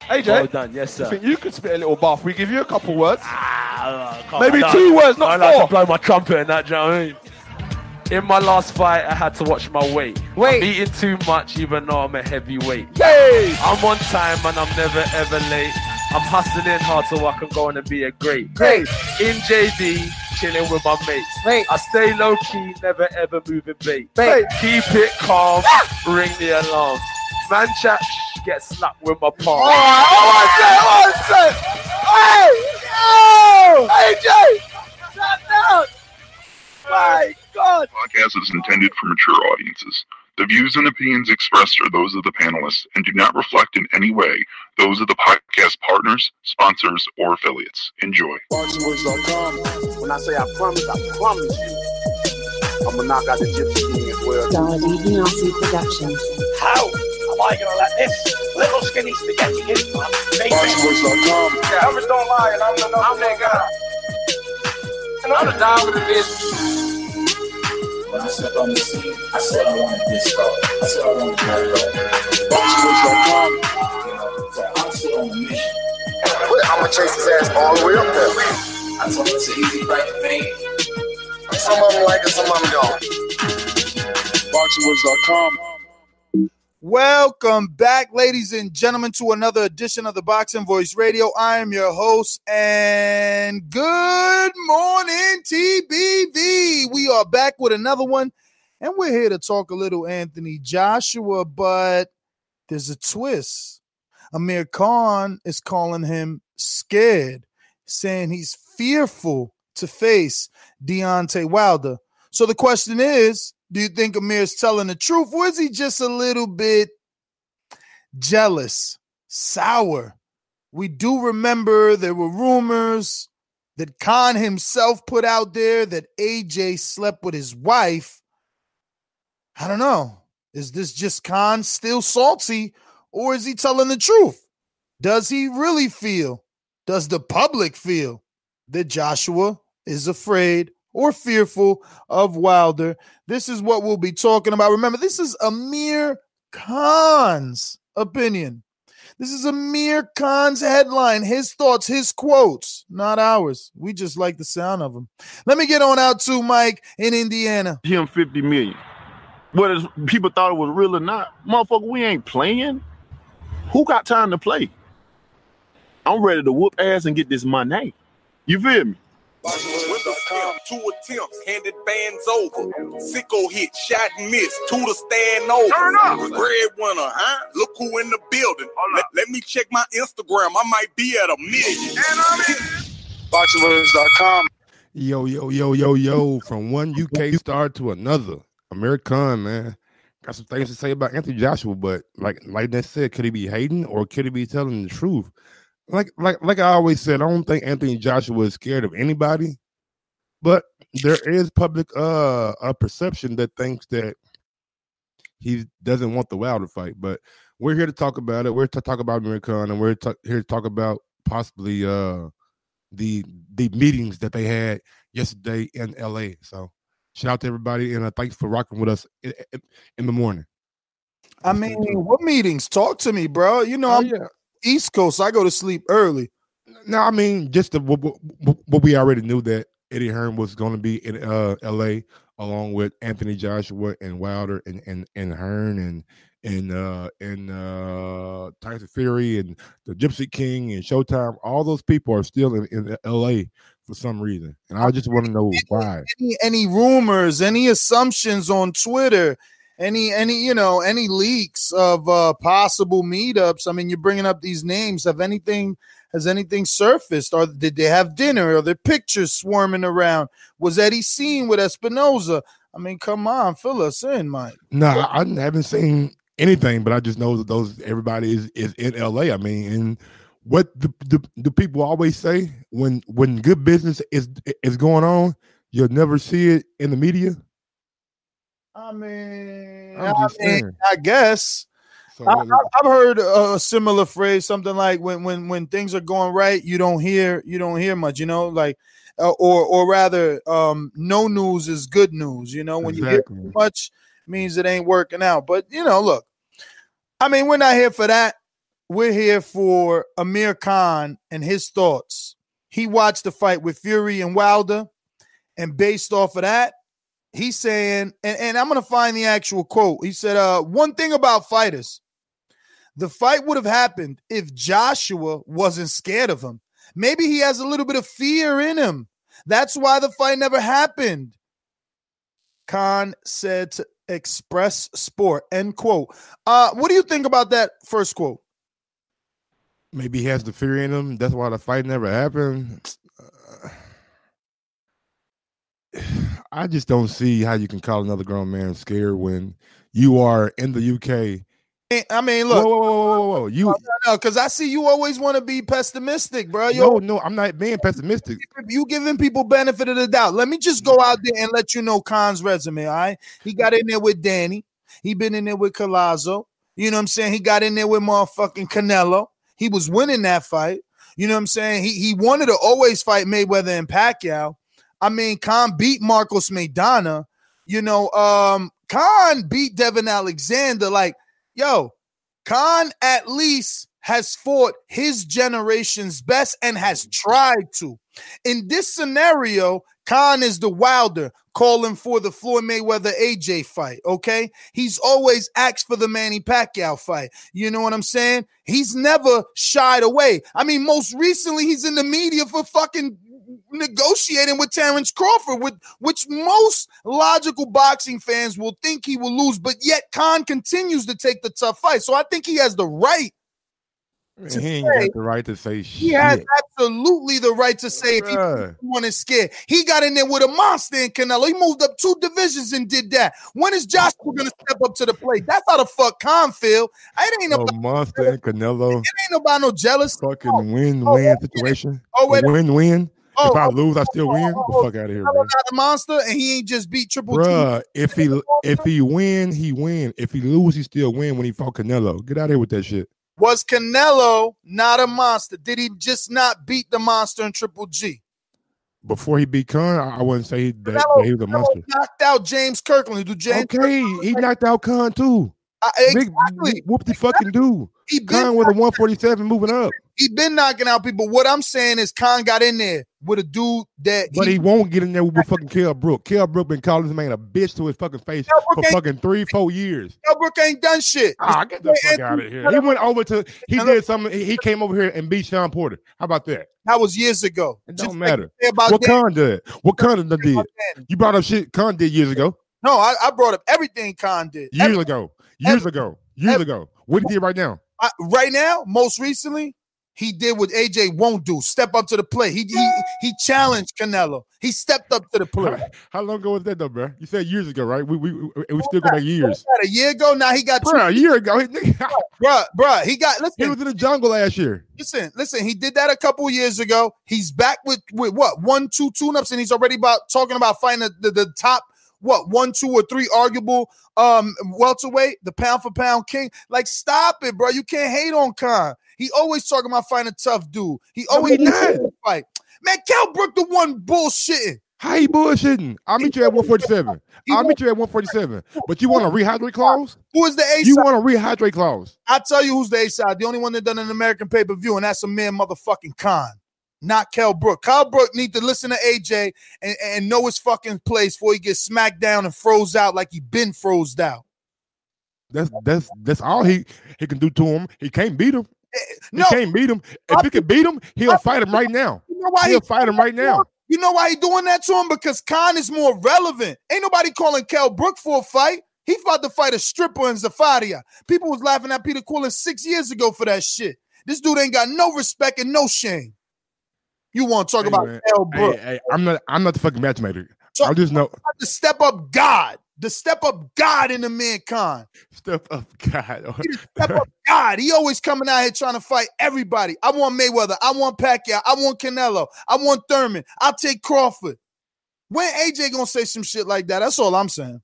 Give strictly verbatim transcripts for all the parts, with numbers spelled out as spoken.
A J, well done, yes sir. I think you could spit a little bar. We give you a couple words. Ah, uh, Maybe two words, not I four. like to blow my trumpet and that, do you know what I mean? In my last fight, I had to watch my weight. Wait. I'm eating too much, even though I'm a heavyweight. Yay! I'm on time and I'm never ever late. I'm hustling hard so I can go on and be a great. Great. In J D, chilling with my mates. Wait. I stay low key, never ever moving bait. Wait. Keep it calm, ring the alarm. Man chat, get slapped with my palm. Oh, one sec, one sec. Hey! Oh! A J! Shut down! My God! Podcast is intended for mature audiences. The views and opinions expressed are those of the panelists and do not reflect in any way those of the podcast partners, sponsors, or affiliates. Enjoy. Barkswords dot com. When I say I promise, I promise you, I'm gonna knock out the Gypsy King as well. Darby Beyonce Productions. How am I gonna let this little skinny spaghetti hit my face? Barkswords dot com. Yeah, numbers don't lie, and I'm the number I'm that guy. And I'm the dog of the business. When I stepped on the scene, I said I wanted this road. I said I wanted that road. Barkswords dot com. You know, so I'm still on the mission. I'm gonna chase his ass all the way up there. I told him it's an easy right to make. Some of them like it, some of them don't. Barkswords dot com. Welcome back, ladies and gentlemen, to another edition of the Boxing Voice Radio. I am your host, and good morning, T B V. We are back with another one, and we're here to talk a little Anthony Joshua, but there's a twist. Amir Khan is calling him scared, saying he's fearful to face Deontay Wilder. So the question is, do you think Amir's telling the truth, or is he just a little bit jealous, sour? We do remember there were rumors that Khan himself put out there that A J slept with his wife. I don't know. Is this just Khan still salty, or is he telling the truth? Does he really feel, does the public feel that Joshua is afraid or fearful of Wilder? This is what we'll be talking about. Remember, this is Amir Khan's opinion. This is Amir Khan's headline, his thoughts, his quotes, not ours. We just like the sound of them. Let me get on out to Mike in Indiana. Him fifty million. Whether people thought it was real or not, motherfucker, we ain't playing. Who got time to play? I'm ready to whoop ass and get this money. You feel me? Two attempts, handed bands over. Sicko hit, shot and miss. Two to stand over. Turn up. Breadwinner, huh? Look who in the building. Let, let me check my Instagram. I might be at a million. And I'm in. Barkswords dot com. Yo, yo, yo, yo, yo. From one U K star to another. Amir Khan, man. Got some things to say about Anthony Joshua, but like like that said, could he be hating or could he be telling the truth? Like like like I always said, I don't think Anthony Joshua is scared of anybody. But there is public uh, a perception that thinks that he doesn't want the Wilder fight. But we're here to talk about it. We're to talk about Amir Khan, and we're to, here to talk about possibly uh, the the meetings that they had yesterday in L A. So shout out to everybody, and uh, thanks for rocking with us in, in the morning. I mean, what meetings? Talk to me, bro. You know, Oh, I'm yeah. East Coast. I go to sleep early. No, I mean, just the, what, what, what we already knew that Eddie Hearn was going to be in uh, L A along with Anthony Joshua and Wilder and and, and Hearn and and uh, and uh, Tyson Fury and the Gypsy King and Showtime. All those people are still in, in L A for some reason, and I just want to know why. Any, any rumors, any assumptions on Twitter, any any you know any leaks of uh, possible meetups? I mean, you're bringing up these names. Have anything? Has anything surfaced? Or did they have dinner? Are there pictures swarming around? Was Eddie seen with Espinoza? I mean, come on, fill us in, Mike. No, I, I haven't seen anything, but I just know that those everybody is, is in L A. I mean, and what the, the, the people always say when when good business is is going on, you'll never see it in the media. I mean, I'm I, just mean saying. I guess. So, I, I've heard a similar phrase, something like when when when things are going right, you don't hear you don't hear much, you know, like uh, or or rather, um, no news is good news. You know, when Exactly. you hear too much, means it ain't working out. But you know, look, I mean, we're not here for that. we're here for Amir Khan and his thoughts. He watched the fight with Fury and Wilder, and based off of that, he's saying, and, and I'm going to find the actual quote. He said, uh, one thing about fighters, the fight would have happened if Joshua wasn't scared of him. Maybe he has a little bit of fear in him. That's why the fight never happened. Khan said to Express Sport, end quote. Uh, what do you think about that first quote? Maybe he has the fear in him. That's why the fight never happened. Uh, I just don't see how you can call another grown man scared when you are in the U K. I mean, look. Whoa, whoa, whoa, whoa, whoa. You, no, because I see you always want to be pessimistic, bro. Yo, no, no, I'm not being pessimistic. You giving people benefit of the doubt. Let me just go out there and let you know Khan's resume, all right? He got in there with Danny. He been in there with Collazo. You know what I'm saying? He got in there with motherfucking Canelo. He was winning that fight. You know what I'm saying? He he wanted to always fight Mayweather and Pacquiao. I mean, Khan beat Marcos Maidana. You know, um, Khan beat Devin Alexander. Like, yo, Khan at least has fought his generation's best and has tried to. In this scenario, Khan is the Wilder calling for the Floyd Mayweather A J fight, okay? He's always asked for the Manny Pacquiao fight. You know what I'm saying? He's never shied away. I mean, most recently, he's in the media for fucking negotiating with Terrence Crawford, with which most logical boxing fans will think he will lose, but yet Khan continues to take the tough fight. So I think he has the right. Man, he ain't say, got the right to say shit. He has absolutely the right to say Bruh. if he one is scared. He got in there with a monster in Canelo. He moved up two divisions and did that. When is Joshua going to step up to the plate? That's how the fuck Khan feel. It ain't A about monster in Canelo. It ain't about no jealous. Fucking Oh, win-win oh, situation. Oh, wait. Win-win. Oh, if I oh, lose, I still oh, win. oh, Get the oh, fuck out of here, Canelo bro. not a monster, and he ain't just beat Triple G. Bruh, if he if he win, he win. If he lose, he still win when he fought Canelo. Get out of here with that shit. Was Canelo not a monster? Did he just not beat the monster in Triple G? Before he beat Khan, I I wouldn't say he, that, Canelo, that he was a Canelo monster. knocked out James Kirkland. Do James Okay, Kirkland- he knocked out Khan too. Uh, Big exactly. whoop the fucking dude. He been Khan with a one forty-seven moving up. he been knocking out people. What I'm saying is Khan got in there with a dude that But he, won't get in there with fucking Kell Brook. Kell Brook been calling this man a bitch to his fucking face Kell Brook for ain't- fucking three, four years. Kell Brook ain't done shit. Ah, get the fuck out of here. He went over to, he did something, he he came over here and beat Sean Porter. How about that? That was years ago. It Just don't like matter. you say about What Dan- Khan did? What Khan did? Dan. You brought up shit Khan did years ago. No, I, I brought up everything Khan did. Years Every- ago. Years every- ago. Years every- ago. What he did right now? I, right now, most recently, he did what A J won't do. Step up to the plate. He he he challenged Canelo. He stepped up to the plate. How long ago was that though, bro? You said years ago, right? We we we, we still go back years. A year ago, now he got Bro, a year ago. He, bruh, bruh, he got listen. he was in the jungle last year. Listen, listen, he did that a couple years ago. He's back with, with what, one, two tune-ups, and he's already about talking about fighting the, the, the top, what, one, two, or three arguable um welterweight, the pound for pound king. Like, stop it, bro. You can't hate on Khan. He always talking about fighting a tough dude. He No, always he not. fight. Man, Kell Brook the one bullshitting. How he bullshitting? I'll meet you at one forty-seven. I'll meet you at one forty-seven. But you want a rehydrate clause? Who is the A You side? want a rehydrate clause? I tell you who's the A side. The only one that done an American pay-per-view, and that's a man motherfucking Khan. Not Kell Brook. Kell Brook need to listen to A J and, and know his fucking place before he gets smacked down and froze out like he been froze out. That's that's that's all he, he can do to him. He can't beat him. No, He can't beat him. If he can beat him, he'll fight him right now. you know why He'll he fight him right now. You know why he doing that to him? Because Khan is more relevant. Ain't nobody calling Kell Brook for a fight. He fought to fight a stripper in Zafaria. People was laughing at Peter Quillen six years ago for that shit. This dude ain't got no respect and no shame. You want to talk Hey, about man. Kell Brook? Hey, hey, I'm not I'm not the fucking matchmaker. So- I just know The step up God. The step up God in the man Khan. stuff of God. He the step up God. He always coming out here trying to fight everybody. I want Mayweather. I want Pacquiao. I want Canelo. I want Thurman. I'll take Crawford. When A J gonna say some shit like that? That's all I'm saying.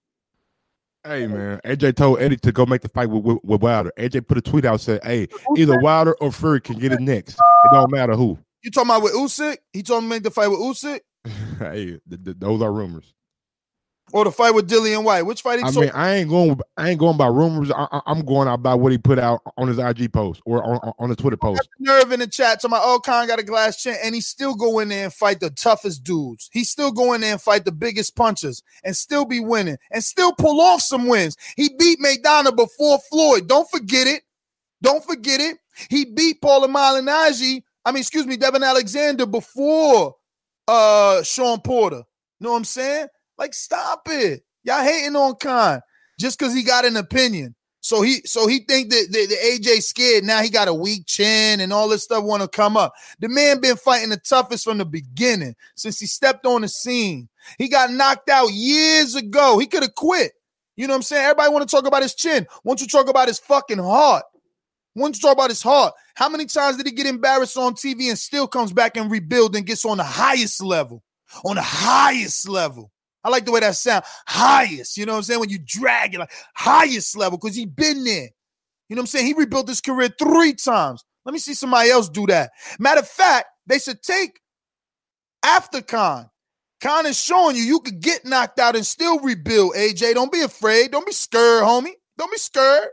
Hey man, A J told Eddie to go make the fight with, with, with Wilder. A J put a tweet out said, "Hey, either Wilder or Fury can get it next. It don't matter who." You talking about with Usyk? He told him to make the fight with Usyk? Hey, th- th- those are rumors. Or the fight with Dillian White. Which fight he I told? mean, I ain't going. I ain't going by rumors. I, I, I'm going out by what he put out on his I G post or on, on his Twitter post. Nerve in the chat to my oh Khan got a glass chin, and he still go in there and fight the toughest dudes. He still go in there and fight the biggest punchers and still be winning and still pull off some wins. He beat McDonough before Floyd. Don't forget it. Don't forget it. He beat Paul Malignaggi. I mean, excuse me, Devin Alexander before uh, Sean Porter. Know what I'm saying? Like, stop it. Y'all hating on Khan just because he got an opinion. So he so he think that the, the A J scared. Now he got a weak chin and all this stuff want to come up. The man been fighting the toughest from the beginning since he stepped on the scene. He got knocked out years ago. He could have quit. You know what I'm saying? Everybody want to talk about his chin. Want you to talk about his fucking heart. Want you to talk about his heart. How many times did he get embarrassed on T V and still comes back and rebuild and gets on the highest level? On the highest level. I like the way that sounds. Highest. You know what I'm saying? When you drag it, like highest level, because he been there. You know what I'm saying? He rebuilt his career three times. Let me see somebody else do that. Matter of fact, they should take after Khan. Khan is showing you you could get knocked out and still rebuild, A J. Don't be afraid. Don't be scared, homie. Don't be scared.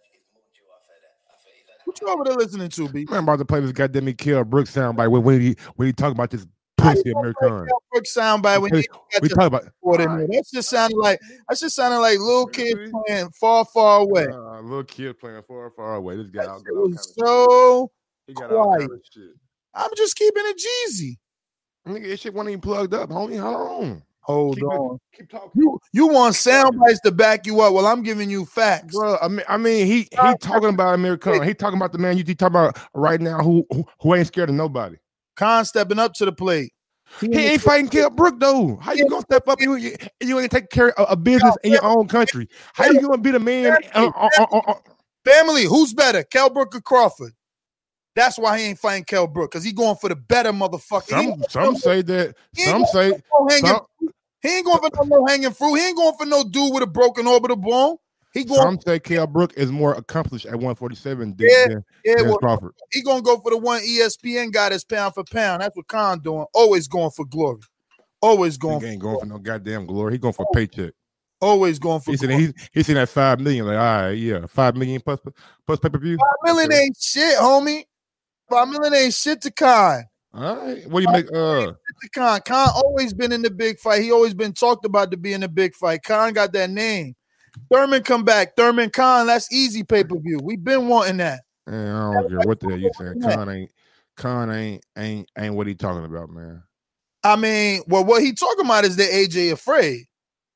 What you over there listening to, B? I'm about to play this goddamn Kell Brooks soundbite when, when he when he talk about this pussy American. Kell Brooks soundbite when he we talk about that just sounded like that just sounded like little kids playing far, far away. Uh, little kid playing far, far away. This guy It was so he got all quiet. kind of shit. I'm just keeping it Jeezy. Nigga, this shit wasn't even plugged up, homie. Hold on. Hold keep on. It, keep talking. You you want sound bites to back you up? Well, I'm giving you facts, bro. I mean, I mean, he he talking about American. He talking about the man you talking about right now who, who who ain't scared of nobody. Khan stepping up to the plate. He, he ain't fighting Kell Brook though. How you gonna step up and you, you ain't take care of a business in your own country? How you gonna be the man? Uh, uh, uh, uh, Family, who's better, Kell Brook or Crawford? That's why he ain't fighting Kell Brook, because he going for the better motherfucker. Some some say that. Some say some, he ain't going for no low hanging fruit. He ain't going for no dude with a broken orbital bone. He going. Some say Kell Brook is more accomplished at one forty-seven than, yeah, than, yeah, than well, Crawford. He gonna go for the one E S P N guy that's pound for pound. That's what Khan doing. Always going for glory. Always going. He ain't going for no goddamn glory. He going for a paycheck. Always going for. He said he he seen that five million. Like, all right, yeah, five million plus plus pay per view. Five million ain't shit, homie. Five million ain't shit to Khan. All right, what do you make? Uh, to Khan. Khan always been in the big fight. He always been talked about to be in the big fight. Khan got that name. Thurman come back. Thurman Khan. That's easy pay per view. We've been wanting that. Man, I don't care what the hell you saying. Khan ain't Khan ain't ain't ain't what he talking about, man. I mean, well, what he talking about is that A J afraid.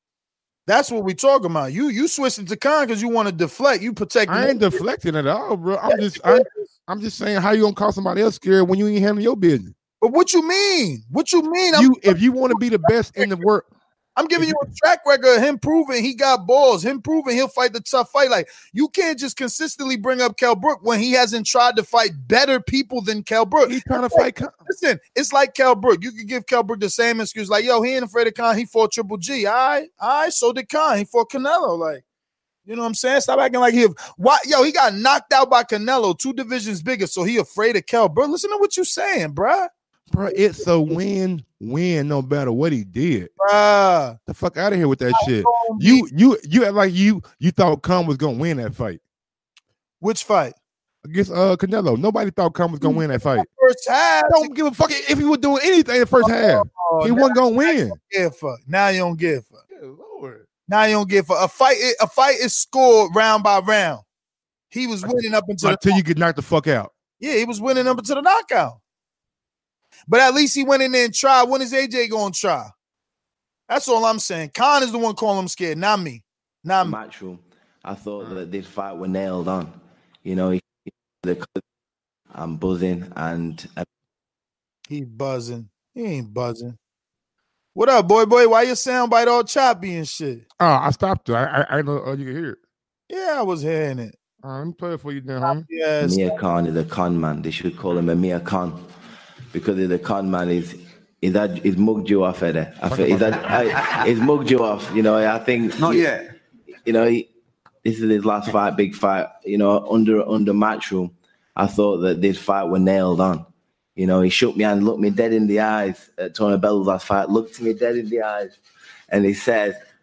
That's what we talking about. You you switching to Khan because you want to deflect. You protect. I ain't deflecting at all, bro. I'm just I'm, I'm just saying how you gonna call somebody else scared when you ain't handling your business. But what you mean? What you mean? You I'm, if you want to be the best in the work. I'm giving you a track record of him proving he got balls, him proving he'll fight the tough fight. Like, you can't just consistently bring up Kell Brook when he hasn't tried to fight better people than Kell Brook. He's trying to fight. Con- Listen, it's like Kell Brook. You could give Kell Brook the same excuse, like, yo, he ain't afraid of Khan. He fought Triple G. All right, all right, so did Khan. He fought Canelo. Like, you know what I'm saying? Stop acting like he. Why, yo, he got knocked out by Canelo, two divisions bigger, so he afraid of Kell Brook. Listen to what you saying, bruh. Bro, it's a win, win, no matter what he did. Bruh. The fuck out of here with that shit. You, you, you act like you, you thought Khan was gonna win that fight. Which fight? Against uh Canelo. Nobody thought Khan was gonna win that fight. First half. Don't give a fuck if he was doing anything in the first half. Oh, he wasn't gonna win. Give a fuck. Now you don't give a fuck. Yeah, Lord. Now you don't give a fuck. A fight, a fight is scored round by round. He was winning up until until you get knocked the fuck out. Yeah, he was winning up until the knockout. But at least he went in there and tried. When is A J going to try? That's all I'm saying. Khan is the one calling him scared, not me. Not me. Matchroom. I thought that this fight were nailed on. You know, he, the, I'm buzzing and uh, he buzzing. He ain't buzzing. What up, boy, boy? Why your soundbite all choppy and shit? Oh, I stopped it. I I, I know uh, you can hear it. Yeah, I was hearing it. Uh, let me play it for you then, homie. Yes. Amir Khan is a con man. They should call him Amir Khan because he's a con man. He's Is that is mugged you off, Eddie? I feel, is that I, is mugged you off? You know, I think not you, yet. You know, he, this is his last fight, big fight. You know, under under Matchroom, I thought that this fight were nailed on. You know, he shook me and looked me dead in the eyes at Tony Bell's last fight. Looked me dead in the eyes, and he said,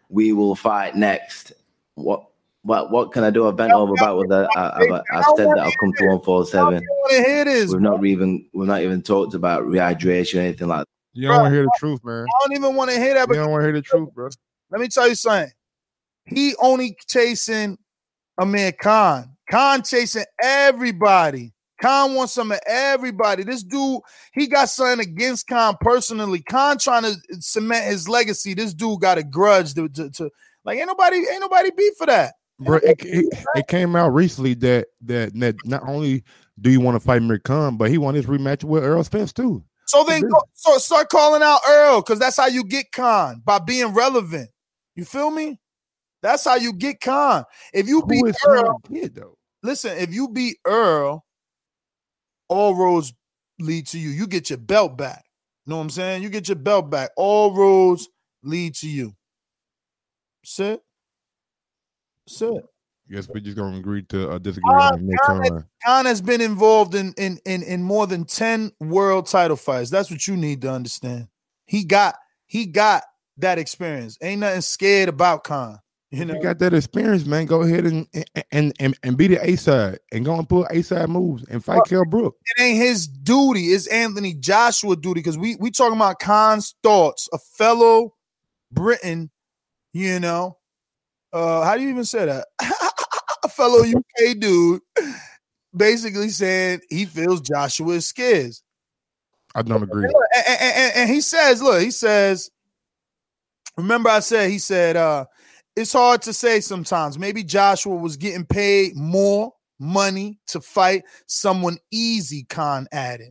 we will fight next. What what what can I do? I've bent over backwards. I, I, I've, I've said that I'll come to one forty-seven. We've not even we've not even talked about rehydration or anything like that. You don't want to hear the truth, man. I don't even want to hear that. You don't want to hear the truth, bro. Let me tell you something. He only chasing Amir Khan. Khan chasing everybody. Khan wants some of everybody. This dude, he got something against Khan personally. Khan trying to cement his legacy. This dude got a grudge to, to, to like ain't nobody, ain't nobody beat for that. Bro, it, it, it came out recently that, that that not only do you want to fight Amir Khan, but he won his rematch with Errol Spence too. So then go, so start calling out Earl, because that's how you get Khan, by being relevant. You feel me? That's how you get Khan. If you Who beat is Earl, kid, though? listen, if you beat Earl, all roads lead to you. You get your belt back. You know what I'm saying? You get your belt back. All roads lead to you. That's it. That's it. Guess we're just gonna agree to uh, disagree Khan, on Nick Khan, Khan. Khan has been involved in, in in in more than ten world title fights. That's what you need to understand. He got he got that experience. Ain't nothing scared about Khan. You know, you got that experience, man. Go ahead and and and, and be the A side and go and pull A side moves and fight Kell Brook. It ain't his duty. It's Anthony Joshua duty, because we we talking about Khan's thoughts, a fellow Briton. You know, uh, how do you even say that? A fellow U K dude, basically saying he feels Joshua is scared. I don't agree. And, and, and, and he says, look, he says, remember I said, he said, uh, it's hard to say sometimes. Maybe Joshua was getting paid more money to fight someone easy, Khan added.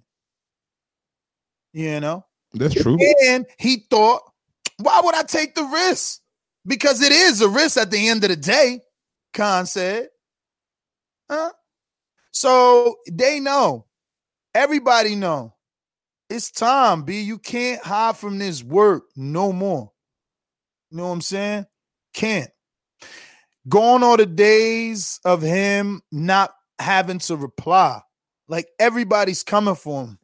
You know? That's true. And he thought, why would I take the risk? Because it is a risk at the end of the day, Khan said. Huh? So they know. Everybody know. It's time, B. You can't hide from this work no more. You know what I'm saying? Can't. Gone are the days of him not having to reply. Like, everybody's coming for him.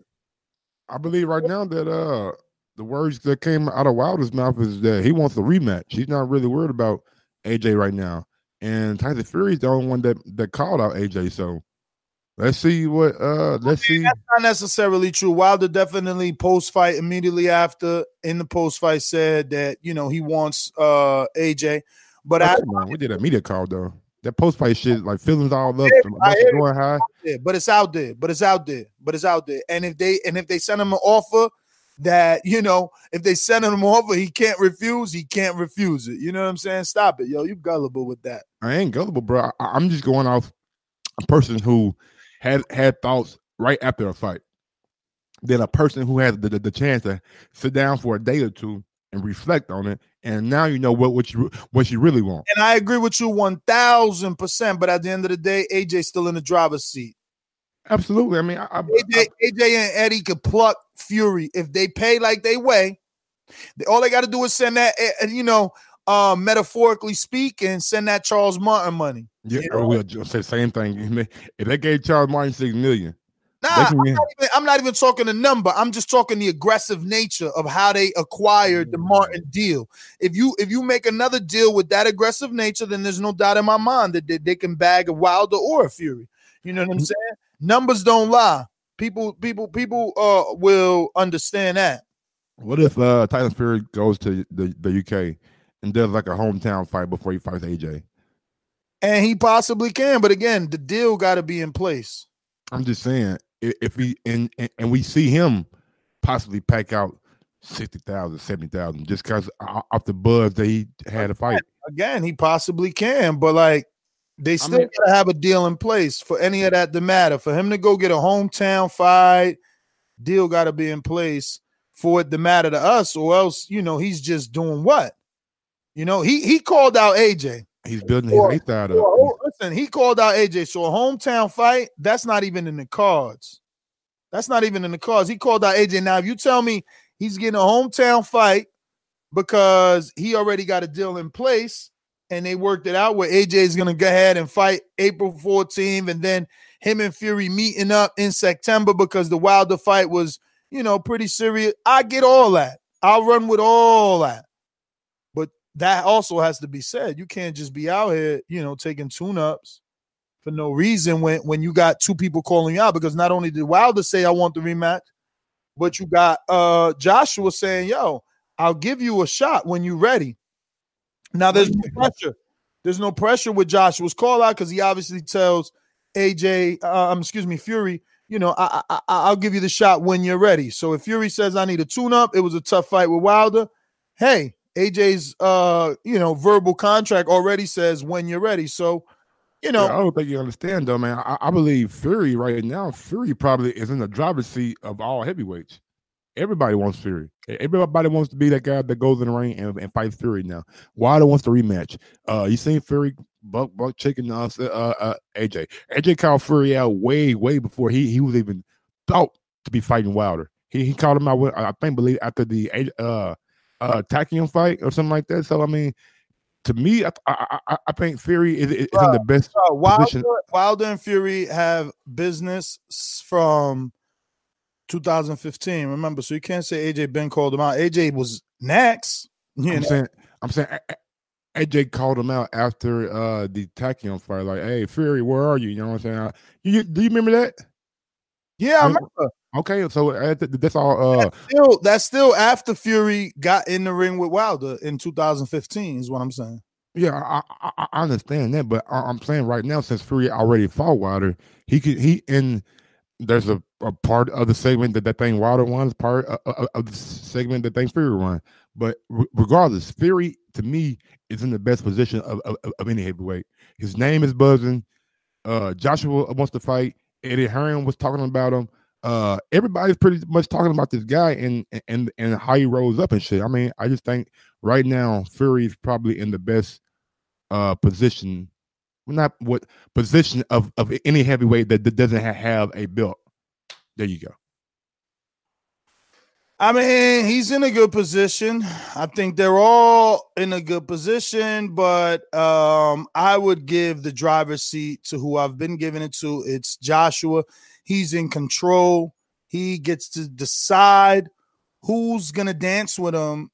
I believe right now that uh the words that came out of Wilder's mouth is that he wants a rematch. He's not really worried about A J right now. And Tyson Fury's the only one that, that called out A J. So let's see what uh let's see. That's not necessarily true. Wilder definitely post-fight, immediately after, in the post-fight, said that, you know, he wants uh A J. But oh, I on. we did a media call though. That post-fight shit, like feelings all up, I hear going high. It, but it's out there. But it's out there. But it's out there. And if they and if they send him an offer that, you know, if they send him an offer he can't refuse, he can't refuse it. You know what I'm saying? Stop it, yo. You gullible with that. I ain't gullible, bro. I, I'm just going off a person who had had thoughts right after a fight. Then a person who has the, the, the chance to sit down for a day or two and reflect on it, and now you know what what you what you really want. And I agree with you one thousand percent. But at the end of the day, A J's still in the driver's seat. Absolutely. I mean, I, I, A J, I, A J and Eddie could pluck Fury if they pay like they weigh. They, all they got to do is send that, you know, uh, metaphorically speaking, send that Charles Martin money. Yeah, you know? we'll just say the same thing. If they gave Charles Martin six million. Nah, I'm not, even, I'm not even talking the number. I'm just talking the aggressive nature of how they acquired the Martin deal. If you if you make another deal with that aggressive nature, then there's no doubt in my mind that they, they can bag a Wilder or a Fury. You know what I'm saying? Numbers don't lie. People, people, people uh, will understand that. What if uh, Tyson Fury goes to the, the U K and does like a hometown fight before he fights A J? And he possibly can, but again, the deal got to be in place. I'm just saying, if he and and, and we see him possibly pack out sixty thousand, seventy thousand just because off the buzz that he had a fight. Again, he possibly can, but like they still I mean, gotta have a deal in place for any of that to matter. For him to go get a hometown fight, deal got to be in place for it to matter to us, or else, you know, he's just doing what? You know, he he called out A J. He's building his eighth out of. Well, listen, he called out A J. So a hometown fight, that's not even in the cards. That's not even in the cards. He called out A J. Now, if you tell me he's getting a hometown fight because he already got a deal in place and they worked it out where A J is going to go ahead and fight April fourteenth, and then him and Fury meeting up in September because the Wilder fight was, you know, pretty serious. I get all that. I'll run with all that. But that also has to be said. You can't just be out here, you know, taking tune-ups for no reason when, when you got two people calling you out, because not only did Wilder say, I want the rematch, but you got uh, Joshua saying, yo, I'll give you a shot when you're ready. Now, there's no pressure. There's no pressure with Joshua's call out because he obviously tells A J, uh, um, excuse me, Fury, you know, I, I, I'll give you the shot when you're ready. So if Fury says I need a tune-up, it was a tough fight with Wilder. Hey, A J's, uh, you know, verbal contract already says when you're ready. So, you know. Yeah, I don't think you understand, though, man. I, I believe Fury right now, Fury probably is in the driver's seat of all heavyweights. Everybody wants Fury. Everybody wants to be that guy that goes in the ring and, and fights Fury now. Wilder wants the rematch. Uh, you seen Fury buck buck chicken uh, uh, uh, A J. A J called Fury out way, way before he, he was even thought to be fighting Wilder. He he called him out, with, I think, believe after the uh, uh, Takian fight or something like that. So, I mean, to me, I I, I, I think Fury is, is bro, in the best bro, Wilder, position. Wilder and Fury have business from two thousand fifteen. Remember, so you can't say A J Ben called him out. A J was next. You I'm know? saying, I'm saying, A J called him out after uh, the Takian fight. Like, hey, Fury, where are you? You know what I'm saying? Uh, you, do you remember that? Yeah, I remember. Okay, so uh, that's all. Uh, that's, still, that's still after Fury got in the ring with Wilder in two thousand fifteen. Is what I'm saying. Yeah, I, I, I understand that, but I'm saying right now, since Fury already fought Wilder, he could he and there's a, a part of the segment that that thing Wilder won, part of, of, of the segment that thing Fury won. But re- regardless, Fury to me is in the best position of, of, of any heavyweight. His name is buzzing. Uh, Joshua wants to fight. Eddie Hearn was talking about him. Uh, everybody's pretty much talking about this guy and and and how he rose up and shit. I mean, I just think right now Fury is probably in the best uh position, well, not what position of of any heavyweight that, that doesn't ha- have a belt. There you go. I mean, he's in a good position. I think they're all in a good position, but um, I would give the driver's seat to who I've been giving it to. It's Joshua. He's in control. He gets to decide who's going to dance with him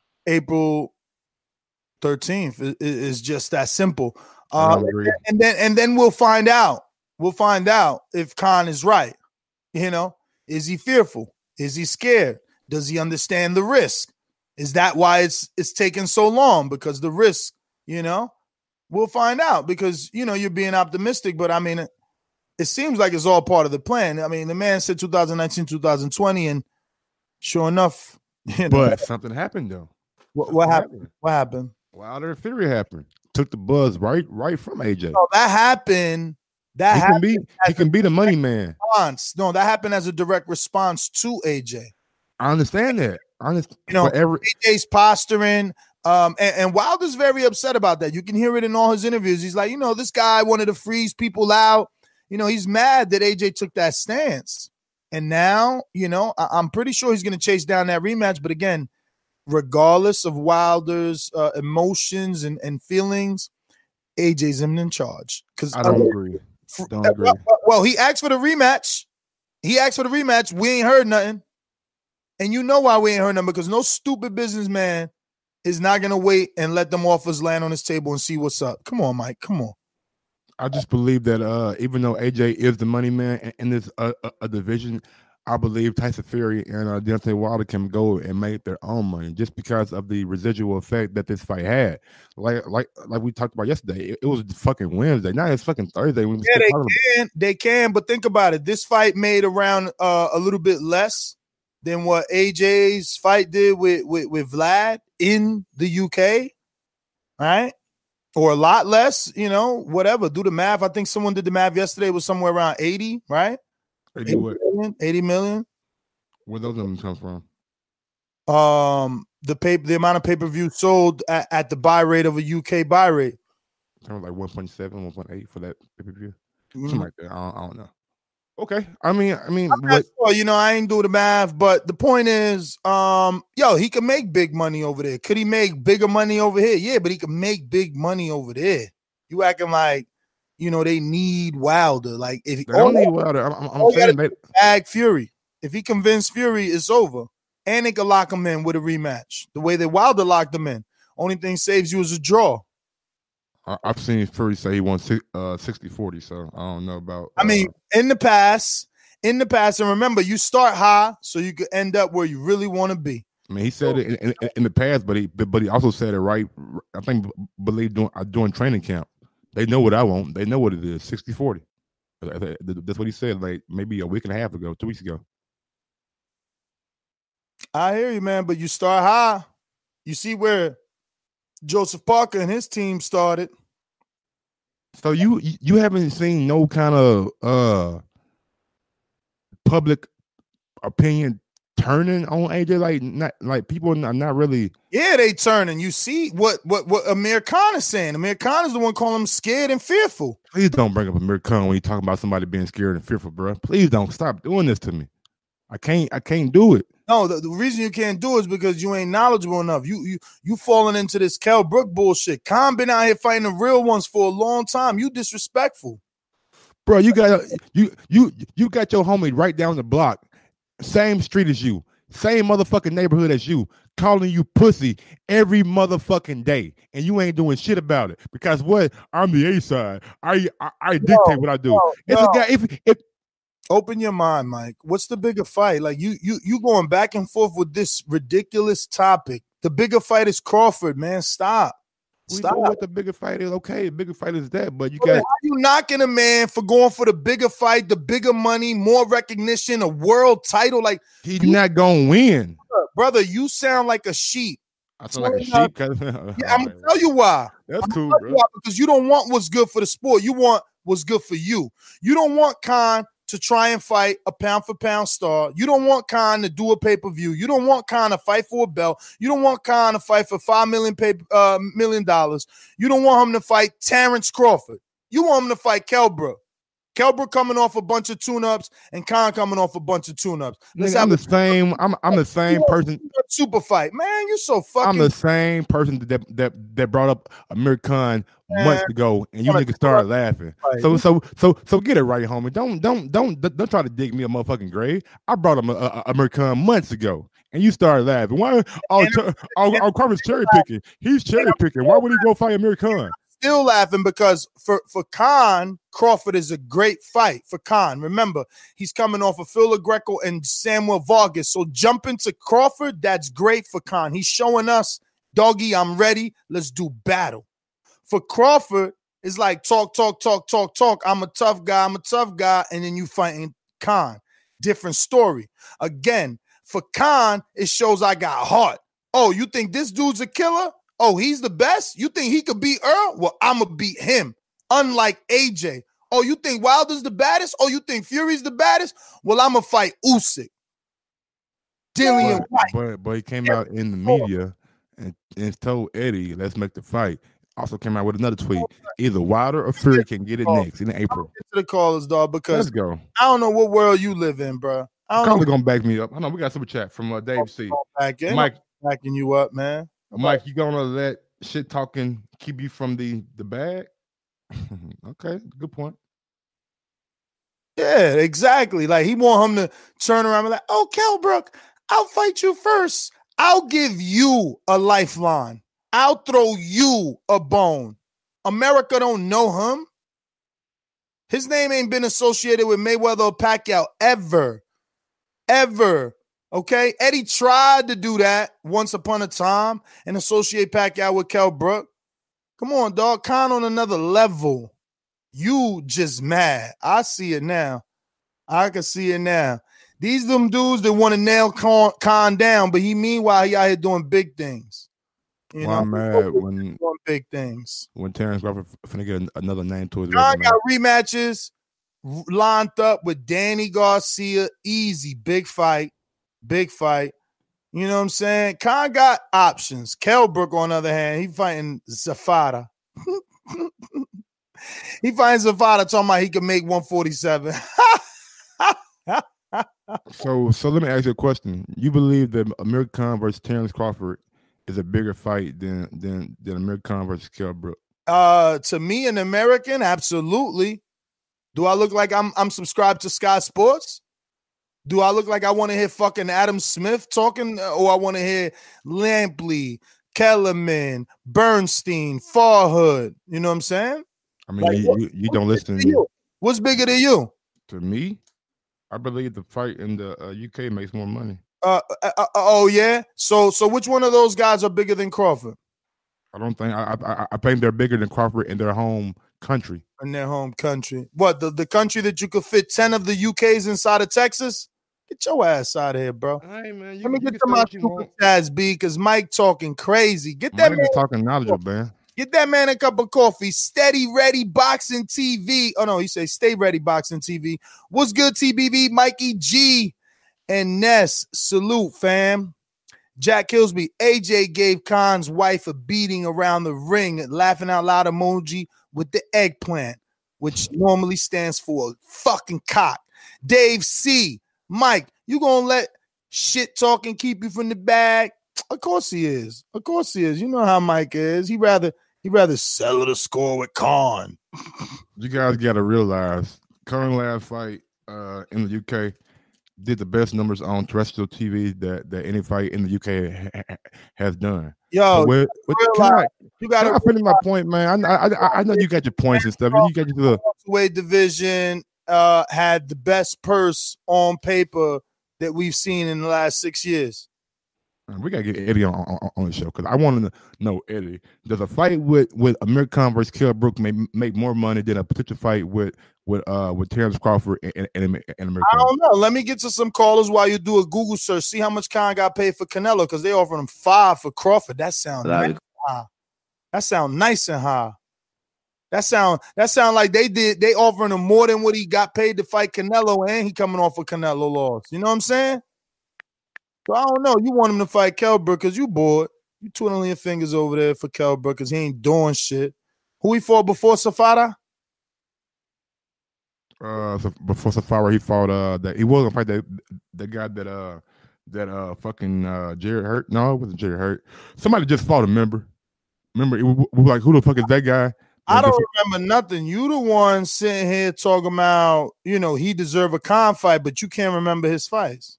April thirteenth. It, it's just that simple. Uh, and then and then we'll find out. We'll find out if Khan is right. You know, is he fearful? Is he scared? Does he understand the risk? Is that why it's it's taking so long? Because the risk, you know, we'll find out because, you know, you're being optimistic, but I mean, it, it seems like it's all part of the plan. I mean, the man said two thousand nineteen, two thousand twenty, and sure enough, you know, but something happened though. What, what happened? happened? What happened? Wilder and Fury happened. Took the buzz right, right from A J. No, that happened. That he happened can be. He can be the money man. Response. No, that happened as a direct response to A J. I understand that. I understand. You know, every- A J's posturing, um, and, and Wilder's very upset about that. You can hear it in all his interviews. He's like, you know, this guy wanted to freeze people out. You know, he's mad that A J took that stance. And now, you know, I- I'm pretty sure he's going to chase down that rematch. But again, regardless of Wilder's uh, emotions and, and feelings, A J's him in charge. Because I don't uh, agree. Don't agree. Well, well, he asked for the rematch. He asked for the rematch. We ain't heard nothing. And you know why we ain't heard nothing, because no stupid businessman is not going to wait and let them offers land on his table and see what's up. Come on, Mike. Come on. I just believe that uh, even though A J is the money man in, in this uh, uh, division, I believe Tyson Fury and uh, Deontay Wilder can go and make their own money just because of the residual effect that this fight had. Like, like, like we talked about yesterday, it, it was fucking Wednesday. Now it's fucking Thursday. We yeah, they can, they can, but think about it. This fight made around uh, a little bit less than what A J's fight did with, with, with Vlad in the U K, right? Or a lot less, you know, whatever. Do the math. I think someone did the math yesterday. It was somewhere around eighty, right? eighty, eighty million, eighty million. Where those numbers come from? Um, the pay, the amount of pay-per-view sold at, at the buy rate of a U K buy rate. Kind of like one point seven, one point eight for that pay-per-view. Mm-hmm. Something like that. I don't, I don't know. Okay. I mean, I mean, I'm not sure, you know, I ain't do the math, but the point is, um, yo, he can make big money over there. Could he make bigger money over here? Yeah, but he can make big money over there. You acting like, you know, they need Wilder. Like if he they don't need Wilder, I'm, I'm, I'm saying they bag Fury. If he convinced Fury, it's over, and they could lock him in with a rematch, the way that Wilder locked him in. Only thing saves you is a draw. I, I've seen Fury say he wants uh, sixty forty, so I don't know about. Uh, I mean, in the past, in the past, and remember, you start high so you could end up where you really want to be. I mean, he said it in, in, in the past, but he but he also said it right. I think believe doing doing training camp. They know what I want. They know what it is. sixty forty. That's what he said. Like maybe a week and a half ago, two weeks ago. I hear you, man. But you start high. You see where Joseph Parker and his team started. So you you haven't seen no kind of uh public opinion turning on A J, like not like people are not really. Yeah, they turning. You see what what what Amir Khan is saying. Amir Khan is the one calling him scared and fearful. Please don't bring up Amir Khan when you talking about somebody being scared and fearful, bro. Please don't stop doing this to me. I can't I can't do it. No, the, the reason you can't do it is because you ain't knowledgeable enough. You you you falling into this Kell Brook bullshit. Khan been out here fighting the real ones for a long time. You disrespectful, bro. You got you you you got your homie right down the block, same street as you, same motherfucking neighborhood as you, calling you pussy every motherfucking day, and you ain't doing shit about it. Because what? I'm the A side. I I, I dictate no, what I do. No, it's no. a guy. If if Open your mind, Mike. What's the bigger fight? Like you, you, you going back and forth with this ridiculous topic. The bigger fight is Crawford, man. Stop. We Stop. know what the bigger fight is. Okay, the bigger fight is that, but you Bro, got. How you knocking a man for going for the bigger fight, the bigger money, more recognition, a world title? Like he's you, not gonna win, brother. You sound like a sheep. I sound like a sheep. Yeah, I'm gonna tell you why. That's cool, bro. You why, because you don't want what's good for the sport. You want what's good for you. You don't want Khan to try and fight a pound for pound star. You don't want Khan to do a pay-per-view. You don't want Khan to fight for a belt. You don't want Khan to fight for five million pay, uh, million dollars. You don't want him to fight Terrence Crawford. You want him to fight Kell Brook. Kell Brook coming off a bunch of tune-ups and Khan coming off a bunch of tune-ups. Nigga, I'm the same. I'm I'm the same person. Super fight, man. You so fucking. I'm the same person that that that brought up Amir Khan months ago, and you niggas started laughing. Right. So so so so get it right, homie. Don't don't don't don't try to dig me a motherfucking grave. I brought him a, a, a Amir Khan months ago, and you started laughing. Why? Oh, oh, oh Carmen's cherry picking. He's cherry picking. Why would he go fight Amir Khan? Still laughing because for, for Khan, Crawford is a great fight for Khan. Remember, he's coming off of Phil Greco and Samuel Vargas. So jumping to Crawford, that's great for Khan. He's showing us, doggy, I'm ready. Let's do battle. For Crawford, it's like talk, talk, talk, talk, talk. I'm a tough guy. I'm a tough guy. And then you fighting Khan. Different story. Again, for Khan, it shows I got heart. Oh, you think this dude's a killer? Oh, he's the best? You think he could beat Earl? Well, I'm going to beat him. Unlike A J. Oh, you think Wilder's the baddest? Oh, you think Fury's the baddest? Well, I'm going to fight Usyk. Dillian White. But, but he came out in the media and, and told Eddie, let's make the fight. Also came out with another tweet. Either Wilder or Fury can get it next in April. Get to the callers, dog, because let's go. I don't know what world you live in, bro. I don't Probably going to back me up. I know we got super chat from uh, Dave C. Back in. Mike, backing you up, man. Mike, you gonna let shit talking keep you from the the bag? Okay, good point. Yeah, exactly. Like he want him to turn around and be like, oh, Kell Brook, I'll fight you first. I'll give you a lifeline. I'll throw you a bone. America don't know him. His name ain't been associated with Mayweather or Pacquiao ever. Ever. Okay? Eddie tried to do that once upon a time and associate Pacquiao with Kell Brook. Come on, dog. Khan on another level. You just mad. I see it now. I can see it now. These them dudes that want to nail Khan, Khan down, but he meanwhile he out here doing big things. You well, know, I'm mad when doing big things. When Terrence Crawford finna get another name to his Khan resume. got rematches lined up with Danny Garcia. Easy, big fight, big fight. You know what I'm saying? Khan got options. Kell Brook, on the other hand, he fighting Zafata. He finds Zafata talking about he can make one forty-seven. so, so let me ask you a question. You believe that Amir Khan versus Terrence Crawford is a bigger fight than than than Amir Khan versus Kell Brook? Uh, to me, an American, absolutely. Do I look like I'm I'm subscribed to Sky Sports? Do I look like I want to hear fucking Adam Smith talking, or I want to hear Lampley, Kellerman, Bernstein, Farhood. You know what I'm saying? I mean, Like, you, what- you, you don't what's listen bigger than you? What's bigger than you? to me. I believe the fight in the uh, U K makes more money. Uh, uh, uh, oh yeah. So so which one of those guys are bigger than Crawford I don't think I, I I think they're bigger than Crawford in their home country. in their home country? What the, the country that you could fit ten of the U Ks inside of Texas? Get your ass out of here, bro. Hey man, you, Let me you get can to say my what you super want. chats, B, because Mike talking crazy. Get that Mike man. is talking knowledgeable, man. Get that man a cup of coffee. Steady Ready Boxing T V. Oh no, he says Stay Ready Boxing T V. What's good, T B V? Mikey G and Ness. Salute, fam. Jack Kilsby. A J gave Khan's wife a beating around the ring, laughing out loud emoji with the eggplant, which normally stands for fucking cock. Dave C. Mike, you gonna let shit talking keep you from the bag? Of course he is. Of course he is. You know how Mike is. He rather he rather settle the score with Khan. You guys got to realize, Khan last fight uh, in the U K did the best numbers on terrestrial T V that, that any fight in the U K ha- ha- has done. Yo, So with, with, can I, you can got I finish my point, man? I, I, I, I know you got your points and stuff. You got your little. Weight division uh, had the best purse on paper that we've seen in the last six years. We gotta get Eddie on, on, on the show because I want to know, Eddie, does a fight with with Amir Khan versus Kell Brook make make more money than a potential fight with with uh with Terrence Crawford and, and, and Amir I Khan? don't know. Let me get to some callers while you do a Google search. See how much Khan got paid for Canelo because they offered him five for Crawford. That sounds That'd nice. High. That sound nice and high. That sound that sound like they did. They offering him more than what he got paid to fight Canelo, and he coming off a Canelo loss. You know what I'm saying? So I don't know. You want him to fight Kell Brook because you bored. You twiddling your fingers over there for Kell Brook because he ain't doing shit. Who he fought before Safada? Uh, so before Safari, he fought uh that he was gonna fight that the guy that uh that uh fucking uh Jared Hurt. No, it wasn't Jared Hurt. Somebody just fought him. Remember? Remember? It, we were like, who the fuck is that guy? I don't remember nothing. You the one sitting here talking about, you know, he deserve a Khan fight, but you can't remember his fights.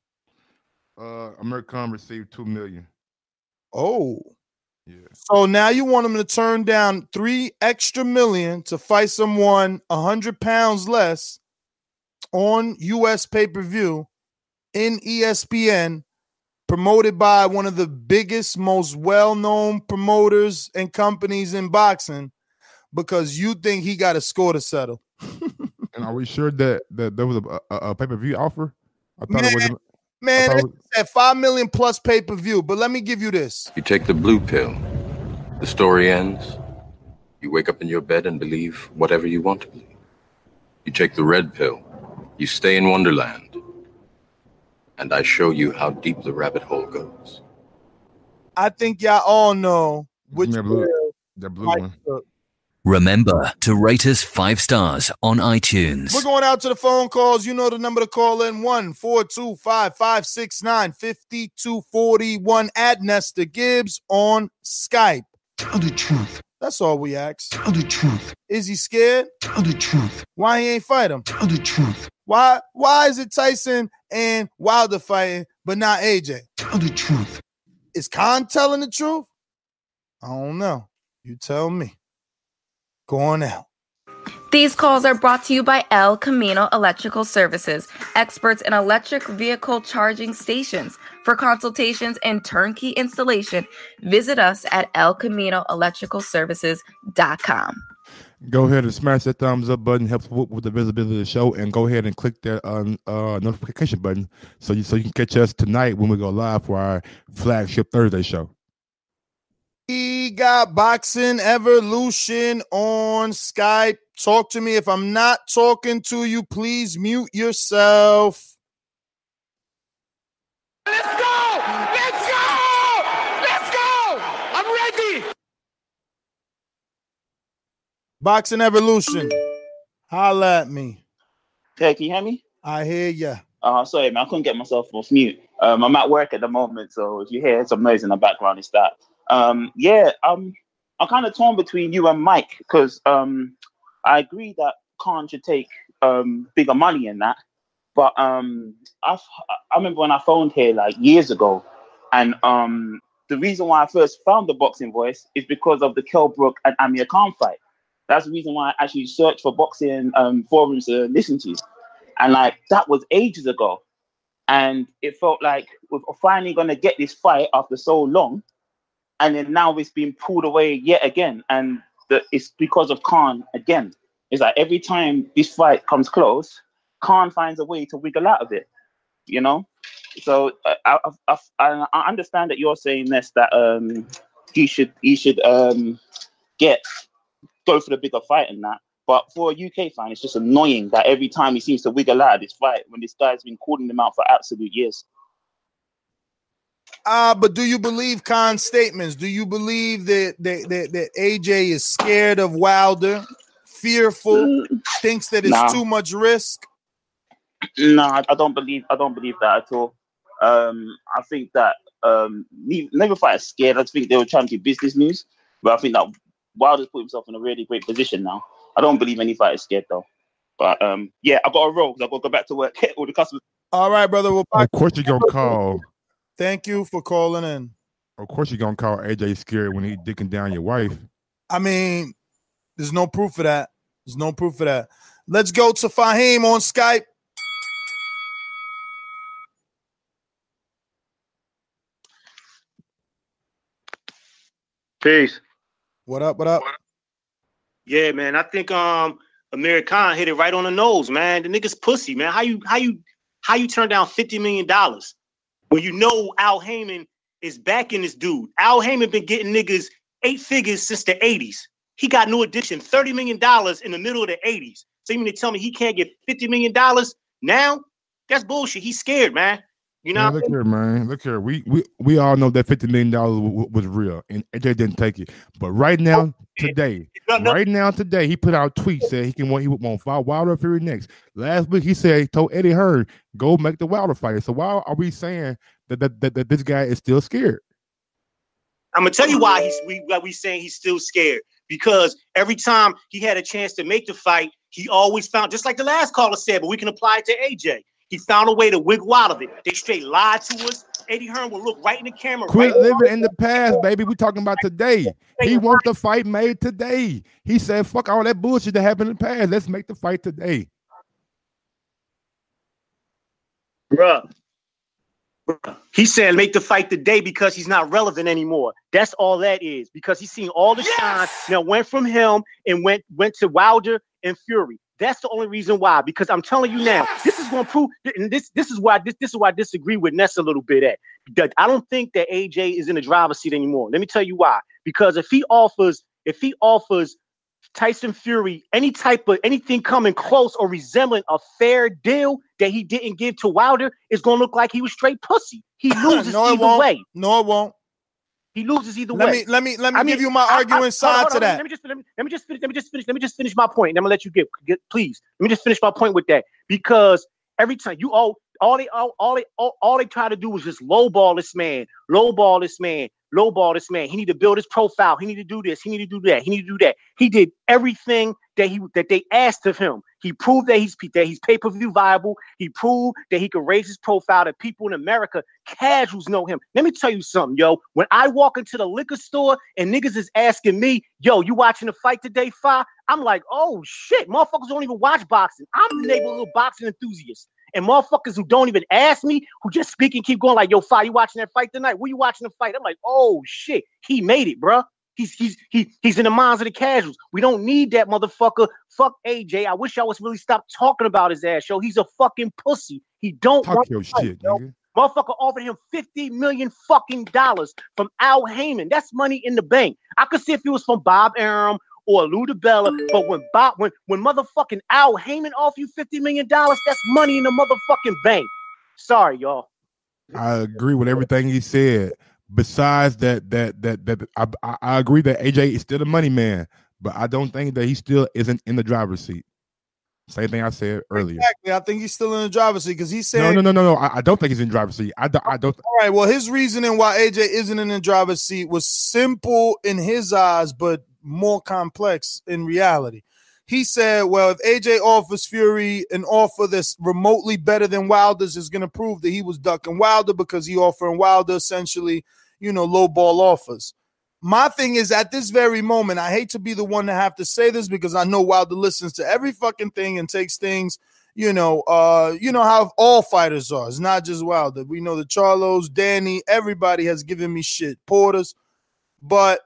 Uh, Amir Khan received two million. Oh, yeah. So now you want him to turn down three extra million to fight someone a hundred pounds less on U S pay-per-view in E S P N, promoted by one of the biggest, most well-known promoters and companies in boxing, because you think he got a score to settle. And are we sure that that there was a, a, a pay-per-view offer? I thought Man, it was. Man, I it thought it was- said five million plus pay-per-view. But let me give you this. You take the blue pill. The story ends. You wake up in your bed and believe whatever you want to believe. You take the red pill. You stay in Wonderland. And I show you how deep the rabbit hole goes. I think y'all all know which Yeah, blue- pill the blue Mike one. took. Remember to rate us five stars on iTunes. We're going out to the phone calls. You know the number to call in: one four two five five six nine five two four one. At Nesta Gibbs on Skype. Tell the truth. That's all we ask. Tell the truth. Is he scared? Tell the truth. Why he ain't fight him? Tell the truth. Why? Why is it Tyson and Wilder fighting, but not A J? Tell the truth. Is Khan telling the truth? I don't know. You tell me. Going out. These calls are brought to you by El Camino Electrical Services, experts in electric vehicle charging stations. For consultations and turnkey installation, visit us at el camino electrical services dot com. Go ahead and smash that thumbs up button. Helps with, with the visibility of the show, and go ahead and click that uh, uh, notification button so you so you can catch us tonight when we go live for our flagship Thursday show. We got Boxing Evolution on Skype. Talk to me. If I'm not talking to you, please mute yourself. Let's go! Let's go! Let's go! I'm ready! Boxing Evolution. Holla at me. Hey, can you hear me? I hear ya. Uh, sorry, man, I couldn't get myself off mute. Um, I'm at work at the moment, so if you hear some noise in the background, it's that. Um, yeah, um, I'm kind of torn between you and Mike because um, I agree that Khan should take um, bigger money in that. But um, I I remember when I phoned here like years ago, and um, the reason why I first found the Boxing Voice is because of the Kell Brook and Amir Khan fight. That's the reason why I actually searched for boxing um, forums to listen to. And like that was ages ago. And it felt like we're finally going to get this fight after so long. And then now it's been pulled away yet again. And the, it's because of Khan again. It's like every time this fight comes close, Khan finds a way to wiggle out of it, you know? So uh, I, I, I, I understand that you're saying this, that um, he should he should um, get go for the bigger fight and that. But for a U K fan, it's just annoying that every time he seems to wiggle out of this fight when this guy's been calling him out for absolute years. Uh, but do you believe Khan's statements? Do you believe that that, that, that A J is scared of Wilder, fearful, thinks that it's Nah. too much risk? No, I, I don't believe I don't believe that at all. Um, I think that um, ne- never fight is scared. I think they were trying to do business moves, but I think that Wilder's put himself in a really great position now. I don't believe any fight is scared though. But um, yeah, I got to roll because I got to go back to work. All the customers. All right, brother. Well, Of course you're gonna call. thank you for calling in. Of course you're gonna call A J scared when he dicking down your wife. I mean, there's no proof of that. There's no proof of that. Let's go to Fahim on Skype. Peace. What up? What up? Yeah, man. I think um Amir Khan hit it right on the nose, man. The nigga's pussy, man. How you how you how you turn down fifty million dollars when you know Al Heyman is backing this dude? Al Heyman been getting niggas eight figures since the eighties. He got New Edition thirty million dollars in the middle of the eighties. So you mean to tell me he can't get fifty million dollars now? That's bullshit. He's scared, man. You know, Man, look here, man. Look here. We we we all know that fifty million dollars w- w- was real, and A J didn't take it. But right now, today, right now, today, he put out tweets said he can want he would want fight Wilder Fury next. Last week, he said he told Eddie Hearn go make the Wilder fight. So why are we saying that that, that, that this guy is still scared? I'm gonna tell you why he's we why we saying he's still scared. Because every time he had a chance to make the fight, he always found, just like the last caller said, but we can apply it to A J. He found a way to wiggle out of it. They straight lied to us. Eddie Hearn will look right in the camera. Quit right living in the past, baby. We talking about today. He wants the fight made today. He said, "Fuck all that bullshit that happened in the past. Let's make the fight today." Bruh. He said make the fight today because he's not relevant anymore. That's all that is. Because he's seen all the shine. Now went from him and went went to Wilder and Fury. That's the only reason why. Because I'm telling you now, this is going to prove. And this this is why this this is why I disagree with Ness a little bit at. That I don't think that A J is in the driver's seat anymore. Let me tell you why. Because if he offers if he offers Tyson Fury any type of anything coming close or resembling a fair deal that he didn't give to Wilder, it's gonna look like he was straight pussy. He loses no, it either won't. way. No, it won't. He loses either Let way. me let me let me I give mean, you my I- I- arguing hold side on, hold to on, that. Let me just let me, let me just finish. Let me just finish. Let me just finish my point. And I'm gonna let you get, get please. Let me just finish my point with that because every time you all all they all all they all, all they try to do is just lowball this man, lowball this man, lowball this man. He need to build his profile. He need to do this. He need to do that. He need to do that. He did everything that he that they asked of him. He proved that he's that he's pay-per-view viable. He proved that he could raise his profile. That people in America, casuals, know him. Let me tell you something, yo. When I walk into the liquor store and niggas is asking me, yo, you watching the fight today, Fi? I'm like, oh shit, motherfuckers don't even watch boxing. I'm the neighborhood boxing enthusiast. And motherfuckers who don't even ask me, who just speak and keep going like, yo, Fi, you watching that fight tonight? Where you watching the fight? I'm like, oh shit, he made it, bruh. He's he's he he's in the minds of the casuals. We don't need that motherfucker. Fuck A J. I wish I was really stopped talking about his ass, yo. He's a fucking pussy. He don't Talk want your to fight, shit, yo. nigga. Motherfucker offered him fifty million fucking dollars from Al Heyman. That's money in the bank. I could see if it was from Bob Arum or Lou DiBella, but when Bob when when motherfucking Al Heyman offer you fifty million dollars, that's money in the motherfucking bank. Sorry, y'all. I agree with everything he said. Besides that, that that that I, I, I agree that A J is still the money man, but I don't think that he still isn't in the driver's seat. Same thing I said earlier. Exactly. I think he's still in the driver's seat because he said No, no, no, no, no. I, I don't think he's in the driver's seat. I, don't- I don't. All right. Well, his reasoning why A J isn't in the driver's seat was simple in his eyes, but more complex in reality. He said, well, if A J offers Fury an offer that's remotely better than Wilder's, is going to prove that he was ducking Wilder because he offering Wilder essentially you know, low ball offers. My thing is, at this very moment, I hate to be the one to have to say this because I know Wilder listens to every fucking thing and takes things, you know, uh, you know how all fighters are. It's not just Wilder. We know the Charlos, Danny, everybody has given me shit, Porters. But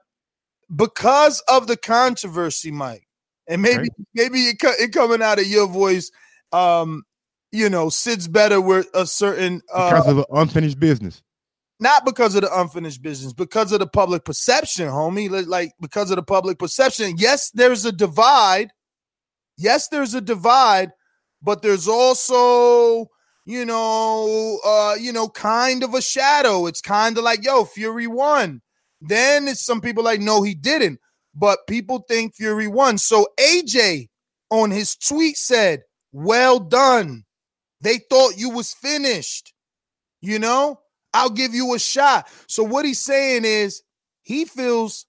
because of the controversy, Mike, and maybe right. maybe it, it coming out of your voice, um, you know, sits better with a certain uh, because of the unfinished business. Not because of the unfinished business, because of the public perception, homie. Like because of the public perception. Yes, there's a divide. Yes, there's a divide, but there's also, you know, uh, you know, kind of a shadow. It's kind of like, yo, Fury won. Then it's some people like, no, he didn't. But people think Fury won. So A J on his tweet said, well done. They thought you was finished. You know, I'll give you a shot. So what he's saying is he feels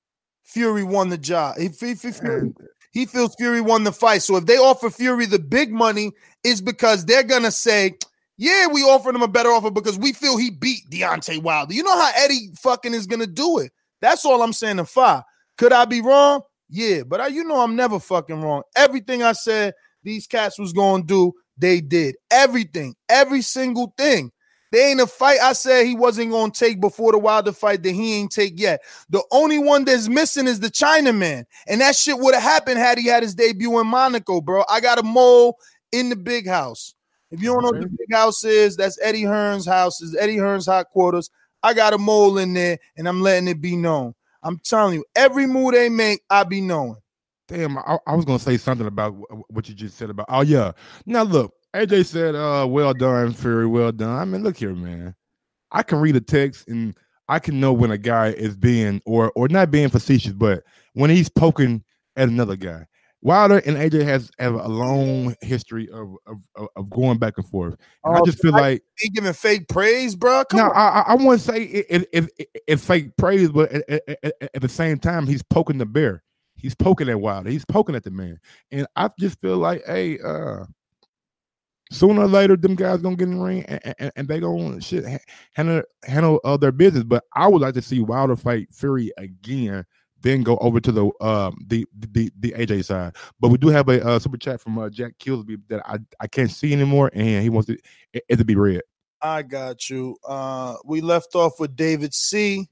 Fury won the job. He, he, he, Fury, he feels Fury won the fight. So if they offer Fury the big money, is because they're going to say, yeah, we offered him a better offer because we feel he beat Deontay Wilder. You know how Eddie fucking is going to do it. That's all I'm saying to Fi. Could I be wrong? Yeah, but I, you know I'm never fucking wrong. Everything I said these cats was going to do, they did. Everything. Every single thing. There ain't a fight I said he wasn't going to take before the Wilder fight that he ain't take yet. The only one that's missing is the Chinaman. And that shit would have happened had he had his debut in Monaco, bro. I got a mole in the big house. If you don't know what the big house is, that's Eddie Hearn's house. Is Eddie Hearn's hot quarters. I got a mole in there, and I'm letting it be known. I'm telling you, every move they make, I be knowing. Damn, I, I was going to say something about what you just said about, oh, yeah. Now, look, A J said, uh, well done, Fury, well done. I mean, look here, man. I can read a text, and I can know when a guy is being, or or not being facetious, but when he's poking at another guy. Wilder and A J has have a long history of of, of going back and forth. And oh, I just feel I, like he giving fake praise, bro. Come no, on. I I wouldn't say it, it, it, it's fake praise, but at, at, at, at the same time, he's poking the bear. He's poking at Wilder. He's poking at the man, and I just feel like, hey, uh, sooner or later, them guys gonna get in the ring, and, and, and they gonna shit handle handle uh, their business. But I would like to see Wilder fight Fury again. Then go over to the um the the the A J side, but we do have a uh, super chat from uh, Jack Kilsby that I, I can't see anymore, and he wants it, it to be read. I got you. Uh, we left off with David C.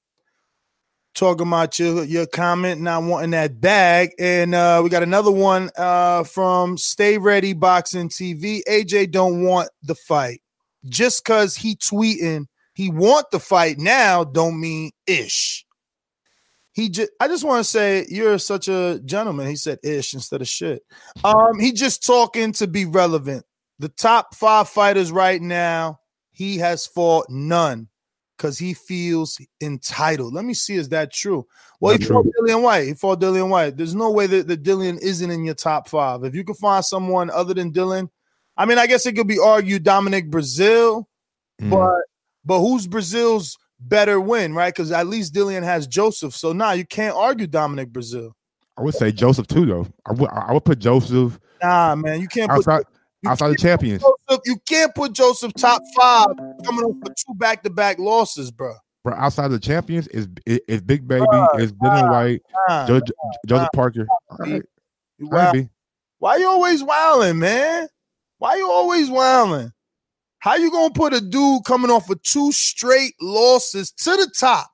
talking about your your comment not wanting that bag, and uh, we got another one uh, from Stay Ready Boxing T V. A J don't want the fight just because he tweeting he want the fight now. Don't mean ish. He just, I just want to say you're such a gentleman. He said ish instead of shit. Um, he just talking to be relevant. The top five fighters right now, he has fought none because he feels entitled. Let me see, is that true? Well, Not he true. fought Dillian White. He fought Dillian White. There's no way that, that Dillian isn't in your top five. If you could find someone other than Dillian, I mean, I guess it could be argued Dominic Brazil, mm. but but who's Brazil's better win, right? Because at least Dillian has Joseph. So now nah, you can't argue Dominic Brazil. I would say Joseph too, though. I would I would put Joseph. Nah, man, you can't outside put, you outside can't the champions. Joseph, you can't put Joseph top five coming up for two back to back losses, bro. Bro, outside the champions is is Big Baby, bruh, is Dillian nah, White, nah, jo- nah, Joseph nah, Parker. All right. Wow. Why you always wilding, man? Why you always wilding? How you gonna put a dude coming off of two straight losses to the top,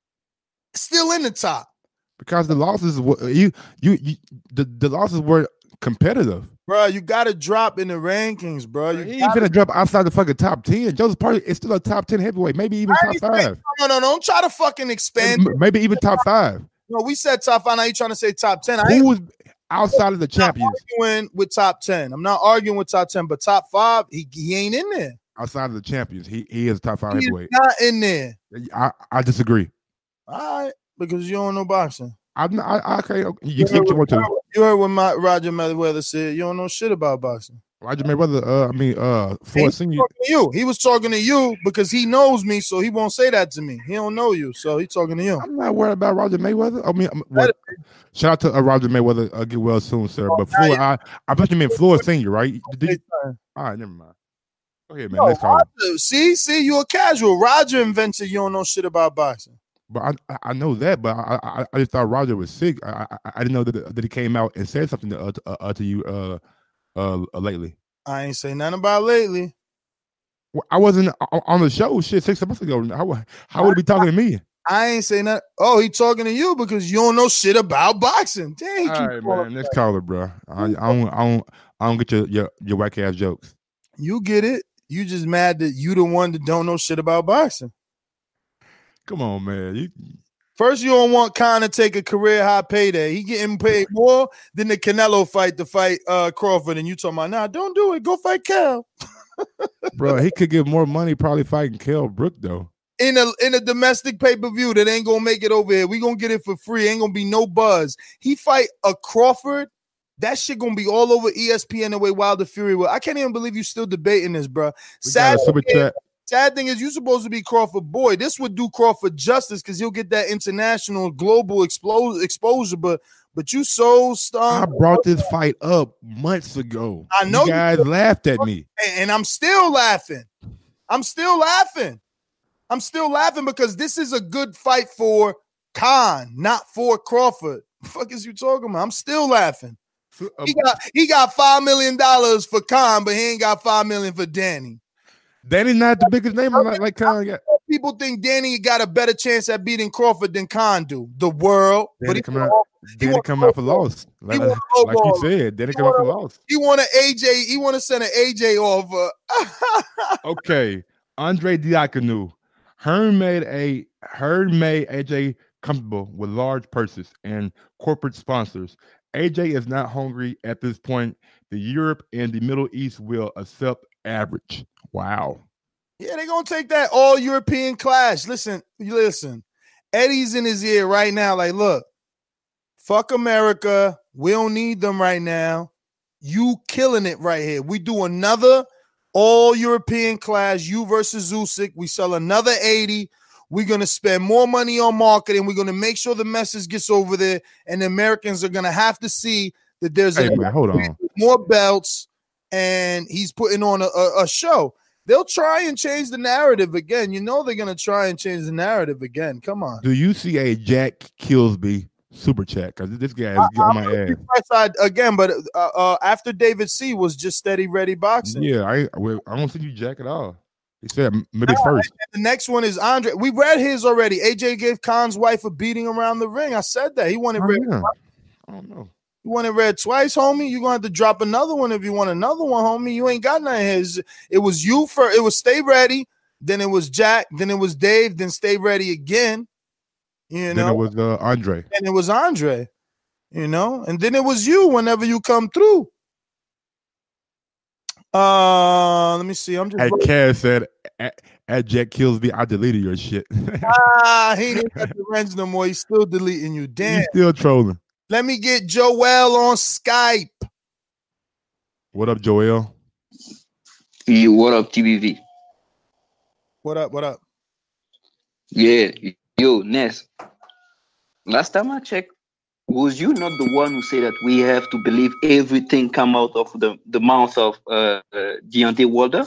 still in the top? Because the losses were you you, you the, the losses were competitive, bro. You got to drop in the rankings, bro. You ain't gonna drop outside the fucking top ten. Joseph Parker is still a top ten heavyweight, maybe even top five. No, no, no, don't try to fucking expand. Maybe even top five. No, we said top five. Now you trying to say top ten? Who was outside of the champions? I'm not arguing with top ten. I'm not arguing with top ten, but top five, he, he ain't in there. Outside of the champions, he he is top five He's heavyweight. Not in there. I, I disagree. All right, because you don't know boxing. I'm not, I, okay, okay. You, you, you, want to. you heard what my Roger Mayweather said. You don't know shit about boxing. Roger Mayweather, uh, I mean, uh, Floyd Senior. You. He was talking to you because he knows me, so he won't say that to me. He don't know you, so he's talking to you. I'm not worried about Roger Mayweather. I mean, well, shout out to uh, Roger Mayweather. Uh, get well soon, sir. Oh, but Floyd, I, I bet you meant Floyd Senior, right? Did you, all right, never mind. Go ahead, man. No, Next call. Roger, see, see, you a casual. Roger invented you don't know shit about boxing. But I, I I know that, but I, I I just thought Roger was sick. I I, I didn't know that that he came out and said something to uh, to, uh, to you uh, uh uh lately. I ain't say nothing about lately. Well, I wasn't on on the show shit six months ago. How how would he be talking to me? I ain't say nothing. Oh, he talking to you because you don't know shit about boxing. Dang, he All keep right, calling man. me Next that. caller, bro. I, I don't I don't I don't get your your, your whack ass jokes. You get it. You just mad that you the one that don't know shit about boxing. Come on, man. You, First, you don't want Khan to take a career high payday. He getting paid more than the Canelo fight to fight uh, Crawford, and you talking about, nah, don't do it. Go fight Cal. bro, he could get more money probably fighting Kell Brook though. In a in a domestic pay-per-view that ain't gonna make it over here. We gonna get it for free. Ain't gonna be no buzz. He fight a Crawford. That shit gonna be all over E S P N the way Wilder Fury will. I can't even believe you still debating this, bro. We Sad got a super thing, chat. sad thing is you supposed to be Crawford boy. This would do Crawford justice because he'll get that international global explo- exposure. But but you so I stung. brought this fight up months ago. I know you you guys did. laughed at me. And, and I'm still laughing. I'm still laughing. I'm still laughing because this is a good fight for Khan, not for Crawford. The fuck is you talking about? I'm still laughing. He got he got five million dollars for Khan, but he ain't got five million for Danny. Danny's not the biggest name like, like Khan got. People think Danny got a better chance at beating Crawford than Khan do. The world, but Danny he come want- out, he Danny want come to out for loss. Like, want to like you lowball him. said, Danny He come out for wanna- loss. He want an A J. He want to send an A J offer. Okay, Andre Diakonu. Hearn made a Hearn made A J comfortable with large purses and corporate sponsors. A J is not hungry at this point. The Europe and the Middle East will accept average. Wow. Yeah, they're gonna take that all European clash. Listen, listen. Eddie's in his ear right now. Like, look, fuck America. We don't need them right now. You killing it right here. We do another all European clash. You versus Usyk. We sell another eighty. We're gonna spend more money on marketing. We're gonna make sure the message gets over there, and the Americans are gonna have to see that there's Hey, a man, hold on. more belts, and he's putting on a, a, a show. They'll try and change the narrative again. You know they're gonna try and change the narrative again. Come on. Do you see a Jack Killsby super chat? Because this guy is getting my ass. Press side again, but uh, uh, after David C was just steady ready boxing. Yeah, I well, I don't see you Jack at all. He said maybe first. And the next one is Andre. We read his already. A J gave Khan's wife a beating around the ring. I said that. He wanted Oh, red. yeah. I don't know. You want it red twice, homie? You're gonna have to drop another one if you want another one, homie. You ain't got none here. It's- It was you for it was Stay Ready, then it was Jack, then it was Dave, then Stay Ready again. You know, Then it was uh, Andre. and it was Andre, you know, and then it was you whenever you come through. Uh, let me see. I'm just At Cass said, at, at Jack Killsby, I deleted your shit. ah, he didn't got the wrench no more. He's still deleting you. Damn. You still trolling. Let me get Joel on Skype. What up, Joel? Yo, what up, T B V? What up? What up? Yeah, yo, Ness. Last time I checked, was you not the one who said that we have to believe everything come out of the, the mouth of uh, uh, Deontay Wilder?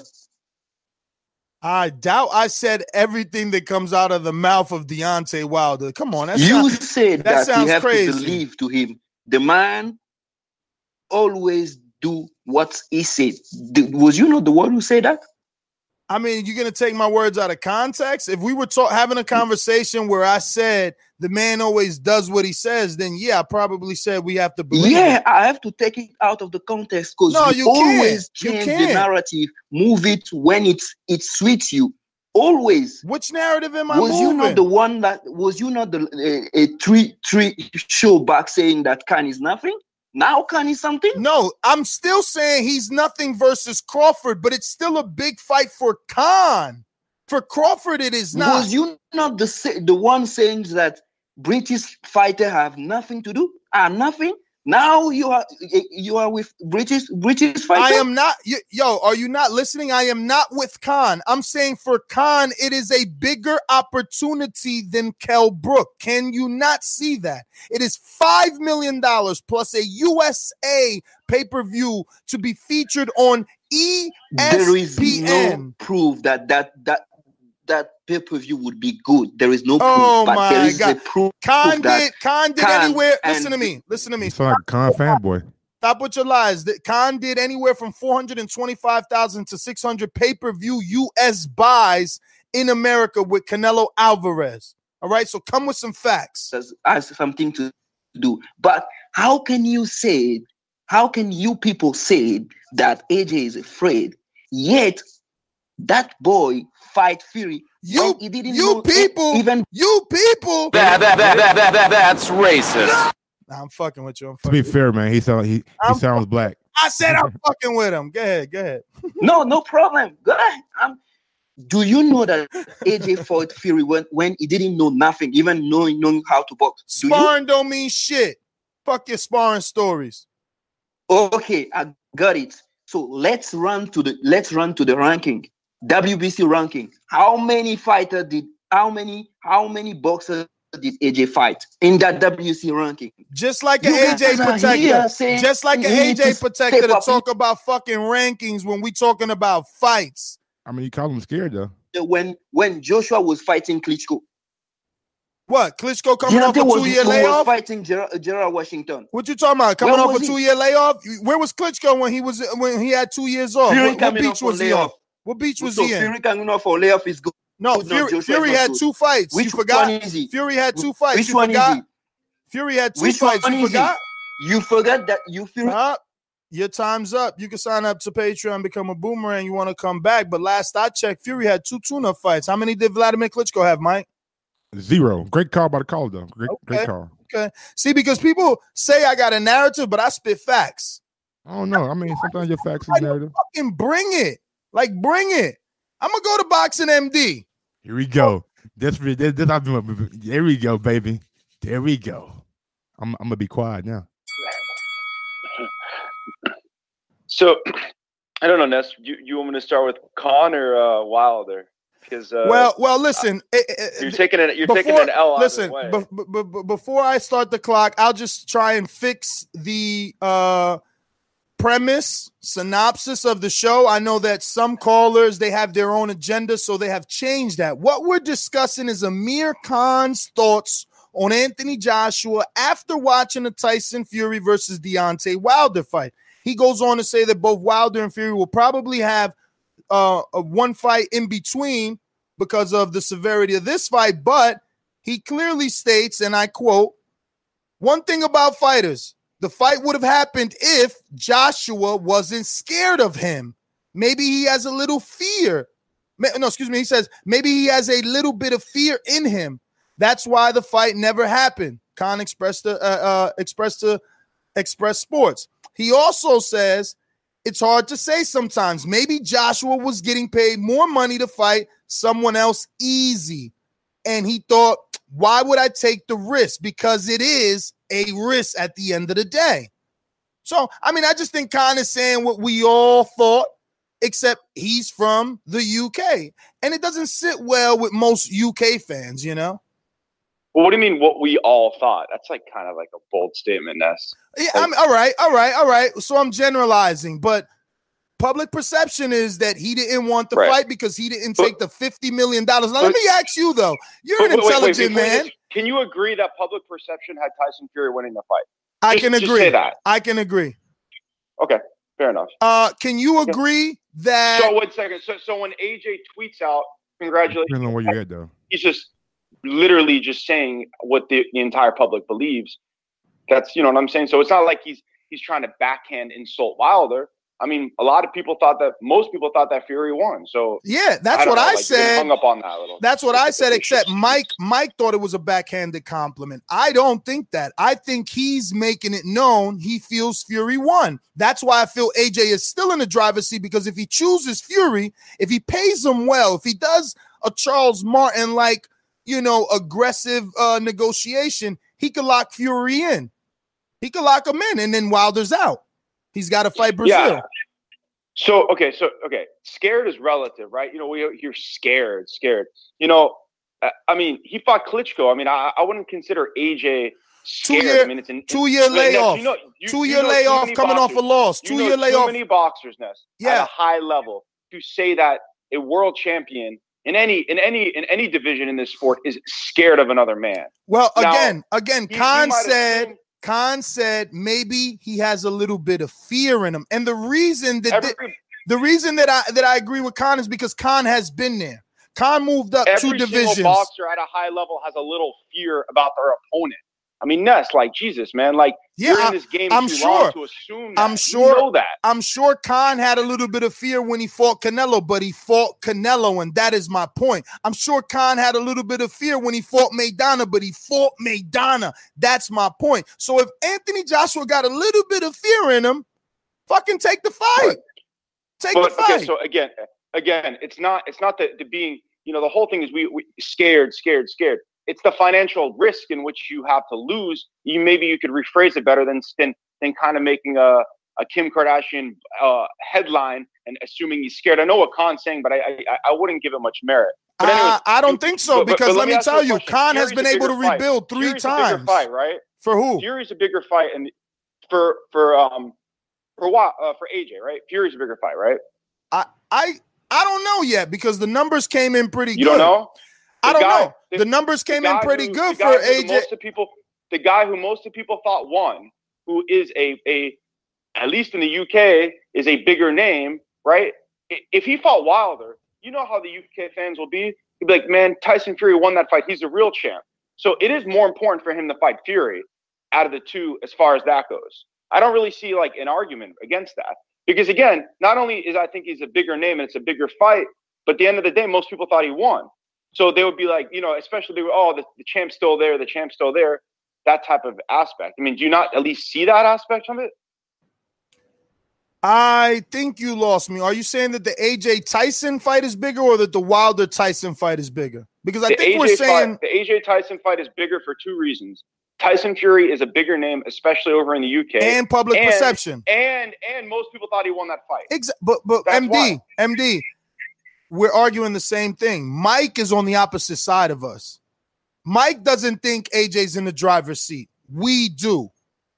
I doubt I said everything that comes out of the mouth of Deontay Wilder. Come on, that You sounds, said that that, we sounds have crazy. to believe to him. The man always do what he said. The- was you not the one who said that? I mean, you're gonna take my words out of context. If we were talk, having a conversation where I said the man always does what he says, then yeah, I probably said we have to believe. Yeah, it. I have to take it out of the context because No, you, you can't. always You change can't. the narrative, move it when it's it suits you. Always. Which narrative am I Was moving? you not the one that was you not the uh, a three three show back saying that Khan is nothing? Now Khan is something? No, I'm still saying he's nothing versus Crawford, but it's still a big fight for Khan. For Crawford, it is not. Was you not the sa- the one saying that British fighter have nothing to do? Are nothing? Now you are you are with British British fighter. I am not. Yo, are you not listening? I am not with Khan. I'm saying for Khan, it is a bigger opportunity than Kell Brook. Can you not see that? It is five million dollars plus a U S A pay-per-view to be featured on E S P N. There is no proof that that that that pay-per-view would be good. There is no proof, Oh but my there is God. a proof Khan that did. Khan did Khan anywhere. and- Listen to me. Listen to me. You sound like a Khan fanboy. Stop with your lies. That Khan did anywhere from four hundred twenty-five thousand to six hundred pay-per-view U S buys in America with Canelo Alvarez. All right, so come with some facts. Has, has something to do. But how can you say, how can you people say that A J is afraid, yet that boy fight Fury? You, he didn't you know people, even you people. That, that, that, that, that, that, that's racist. Nah, I'm fucking with you. I'm To fucking be fair, man, he sound he, he I'm sounds black. I said I'm fucking with him. Go ahead, go ahead. no, no problem. Go ahead. Um, do you know that A J fought Fury when, when he didn't know nothing, even knowing knowing how to box? Do you? Sparring don't mean shit. Fuck your sparring stories. Okay, I got it. So let's run to the let's run to the ranking. W B C ranking. How many fighter did how many how many boxers did A J fight in that W B C ranking? Just like an You A J guys are protector. here saying Just like an you A need J to protector step to up. talk about fucking rankings when we talking about fights. I mean, you call him scared though. When when Joshua was fighting Klitschko, What? Klitschko coming off a Deontay was, two-year was layoff? fighting Gerard, Gerard Washington. What you talking about? Coming Where off a was he? two-year layoff? Where was Klitschko when he was when he had two years off? Fury What, what coming beach off for was he on? layoff. What beach was so he in? Fury coming off for layoff is good. No, Good, Fury, Joshua Fury is not had good. two fights. Which you forgot? one is he? Fury had two fights. Which you one forgot? is he? Fury had two Which fights. one You is he? forgot? You forgot that you Fury. Uh, your time's up. You can sign up to Patreon, become a boomerang. You want to come back. But last I checked, Fury had two tune-up fights. How many did Vladimir Klitschko have, Mike? Zero. Great call by the call though. Great, great Okay. call. Okay. See, because people say I got a narrative, but I spit facts. I don't know. I mean, sometimes your facts is Like, narrative. fucking bring it. Like, bring it. I'm going to go to Boxing M D. Here we go. This, this, this, I've been, there we go, baby. There we go. I'm, I'm gonna be quiet now. So, I don't know, Ness. You, you want me to start with Khan or uh, Wilder? Because uh, Well, well, listen. eh, eh, you're taking it. You're before- taking an L. Listen, either way. be- be- be- before I start the clock, I'll just try and fix the uh, premise, synopsis of the show. I know that some callers, they have their own agenda, so they have changed that. What we're discussing is Amir Khan's thoughts on Anthony Joshua after watching the Tyson Fury versus Deontay Wilder fight. He goes on to say that both Wilder and Fury will probably have uh, a one fight in between because of the severity of this fight, but he clearly states, and I quote, one thing about fighters, the fight would have happened if Joshua wasn't scared of him. Maybe he has a little fear. Ma- No, excuse me. He says maybe he has a little bit of fear in him. That's why the fight never happened. Khan expressed to, uh, uh, expressed to Express Sports. He also says it's hard to say sometimes. Maybe Joshua was getting paid more money to fight someone else easy. And he thought, why would I take the risk? Because it is a risk at the end of the day. So, I mean, I just think Khan is saying what we all thought, except he's from the U K. And it doesn't sit well with most U K fans, you know? Well, what do you mean? What we all thought? That's like kind of like a bold statement, Ness. Yeah, I'm all right, all right, all right. So I'm generalizing, but public perception is that he didn't want the Right. fight because he didn't take the fifty million dollars. Now, let me ask you, though. You're But an wait, wait, wait, intelligent before you man. just- Can you agree that public perception had Tyson Fury winning the fight? I Just- can just agree. say that. I can agree. Okay, fair enough. Uh, can you agree that? So one second. So so when A J tweets out, congratulations, Depending on where you at though. he's just literally just saying what the, the entire public believes. That's, you know what I'm saying? So it's not like he's he's trying to backhand insult Wilder. I mean, a lot of people thought that most people thought that Fury won. So Yeah, that's don't what know, I like, you're getting said. Hung up on that a little. That's what I said, except Mike Mike thought it was a backhanded compliment. I don't think that. I think he's making it known he feels Fury won. That's why I feel A J is still in the driver's seat, because if he chooses Fury, if he pays him well, if he does a Charles Martin like, you know, aggressive uh, negotiation, he could lock Fury in. He could lock him in, and then Wilder's out. He's got to fight Brazil. Yeah. So okay, so okay, scared is relative, right? You know, we you're scared, scared. You know, I, I mean, he fought Klitschko. I mean, I, I wouldn't consider A J scared. Two year, I mean, it's an two year Ness, layoff. You know, you, two you year know layoff too coming boxers, off a loss. Two you know year too layoff. many boxers, Ness, yeah. at a high level to say that a world champion in any in any in any division in this sport is scared of another man. Well, Now, again, again, he- he Khan might said. assume- Khan said maybe he has a little bit of fear in him, and the reason that Every- the, the reason that I that I agree with Khan is because Khan has been there. Khan moved up Every two divisions. single boxer at a high level has a little fear about their opponent. I mean, Ness, like Jesus, man, like Yeah, you're I- in this game I'm too sure. long to assume that. I'm You sure. know that. I'm sure Khan had a little bit of fear when he fought Canelo, but he fought Canelo, and that is my point. I'm sure Khan had a little bit of fear when he fought Maidana, but he fought Maidana. That's my point. So if Anthony Joshua got a little bit of fear in him, fucking take the fight. Take but the fight. okay, so again, again, it's not it's not the, the being, you know, the whole thing is we, we scared, scared, scared. It's the financial risk in which you have to lose. You maybe you could rephrase it better than than, than kind of making a, a Kim Kardashian uh, headline and assuming he's scared. I know what Khan's saying, but I I, I wouldn't give it much merit. But anyways, I, I don't think so but- but- because but let me ask tell a you, question. Khan has Fury's been a able to bigger fight. rebuild three Fury's a bigger times. fight, right? For who? Fury's a bigger fight, and for for um for what uh, for A J, right? Fury's a bigger fight, right? I I I don't know yet because the numbers came in pretty You good. don't know? I The don't guy- know. The numbers came in guy pretty who- good the guy for who A J. Most of people, the guy who most of people thought won, who is a a at least in the U K is a bigger name, right? I- If he fought Wilder, you know how the U K fans will be. He'd be like, "Man, Tyson Fury won that fight. He's a real champ." So it is more important for him to fight Fury out of the two as far as that goes. I don't really see like an argument against that because again, not only is I think he's a bigger name and it's a bigger fight, but at the end of the day, most people thought he won. So they would be like, you know, especially they were, oh, the, the champ's still there, the champ's still there, that type of aspect. I mean, do you not at least see that aspect of it? I think you lost me. Are you saying that the A J Tyson fight is bigger or that the Wilder Tyson fight is bigger? Because I the think A J we're saying fight, the A J Tyson fight is bigger for two reasons. Tyson Fury is a bigger name, especially over in the U K, And public and, perception. and and most people thought he won that fight. Exa- but but That's M D, why. M D, we're arguing the same thing. Mike is on the opposite side of us. Mike doesn't think A J's in the driver's seat. We do.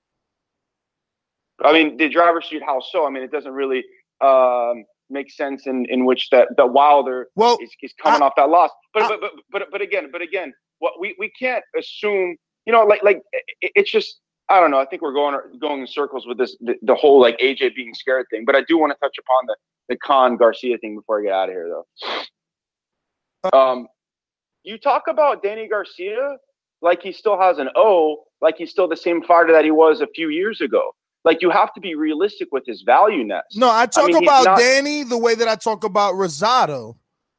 I mean, the driver's seat, how so? I mean, it doesn't really um, make sense in, in which that the Wilder well, is, is coming I- off that loss. But, I- but but but but again, but again, what we, we can't assume. You know, like like it, it's just I don't know. I think we're going going in circles with this the, the whole like A J being scared thing. But I do want to touch upon the the Khan Garcia thing before I get out of here, though. Um, you talk about Danny Garcia like he still has an O, like he's still the same fighter that he was a few years ago. Like you have to be realistic with his value net. No, I talk mean, he's about not- Danny the way that I talk about Rosado.